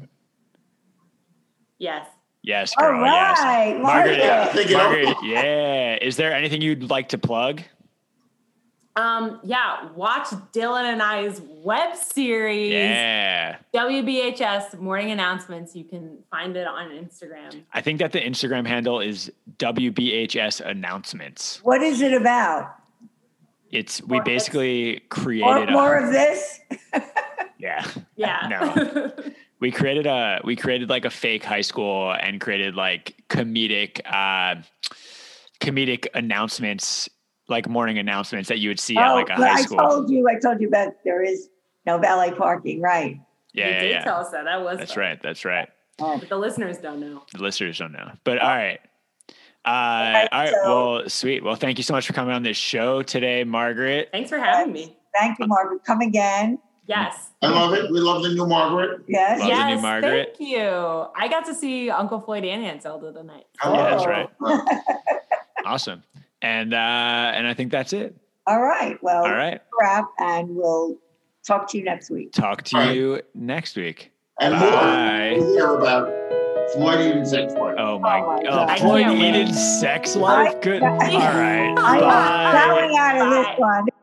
Yes. Yes, All girl. Yes. right, Margaret. Margaret. Think it Margaret, over. yeah. Is there anything you'd like to plug? Um, yeah, watch Dylan and I's web series. Yeah. W B H S Morning Announcements. You can find it on Instagram. I think that the Instagram handle is W B H S Announcements. What is it about? It's we More- basically More, created more a of this? yeah. Yeah. No. We created a we created like a fake high school and created like comedic uh comedic announcements, like morning announcements that you would see at Oh, like a but high I school. told you, I told you about there is no valet parking, right? Yeah, you yeah, did yeah. tell us that. That was That's fun. right. That's right. Oh. But the listeners don't know. The listeners don't know. But all right. Uh, all right. so- Well, sweet. Well, thank you so much for coming on this show today, Margaret. Thanks for having me. Thank you, Margaret. Come again. Yes. I love it. We love the new Margaret. Yes. Love the yes, new Margaret. thank you. I got to see Uncle Floyd and Aunt Zelda tonight. I Yeah, love that's it. right. Awesome. And uh, and I think that's it. All right. Well, All right. wrap, and we'll talk to you next week. Talk to All right. you next week. And Bye. more to hear about Floyd sex life. Oh my, Oh my oh, God. I Floyd can't wait. Eden's sex life. Good. All right. I'm Bye. bowing out of this Bye. one.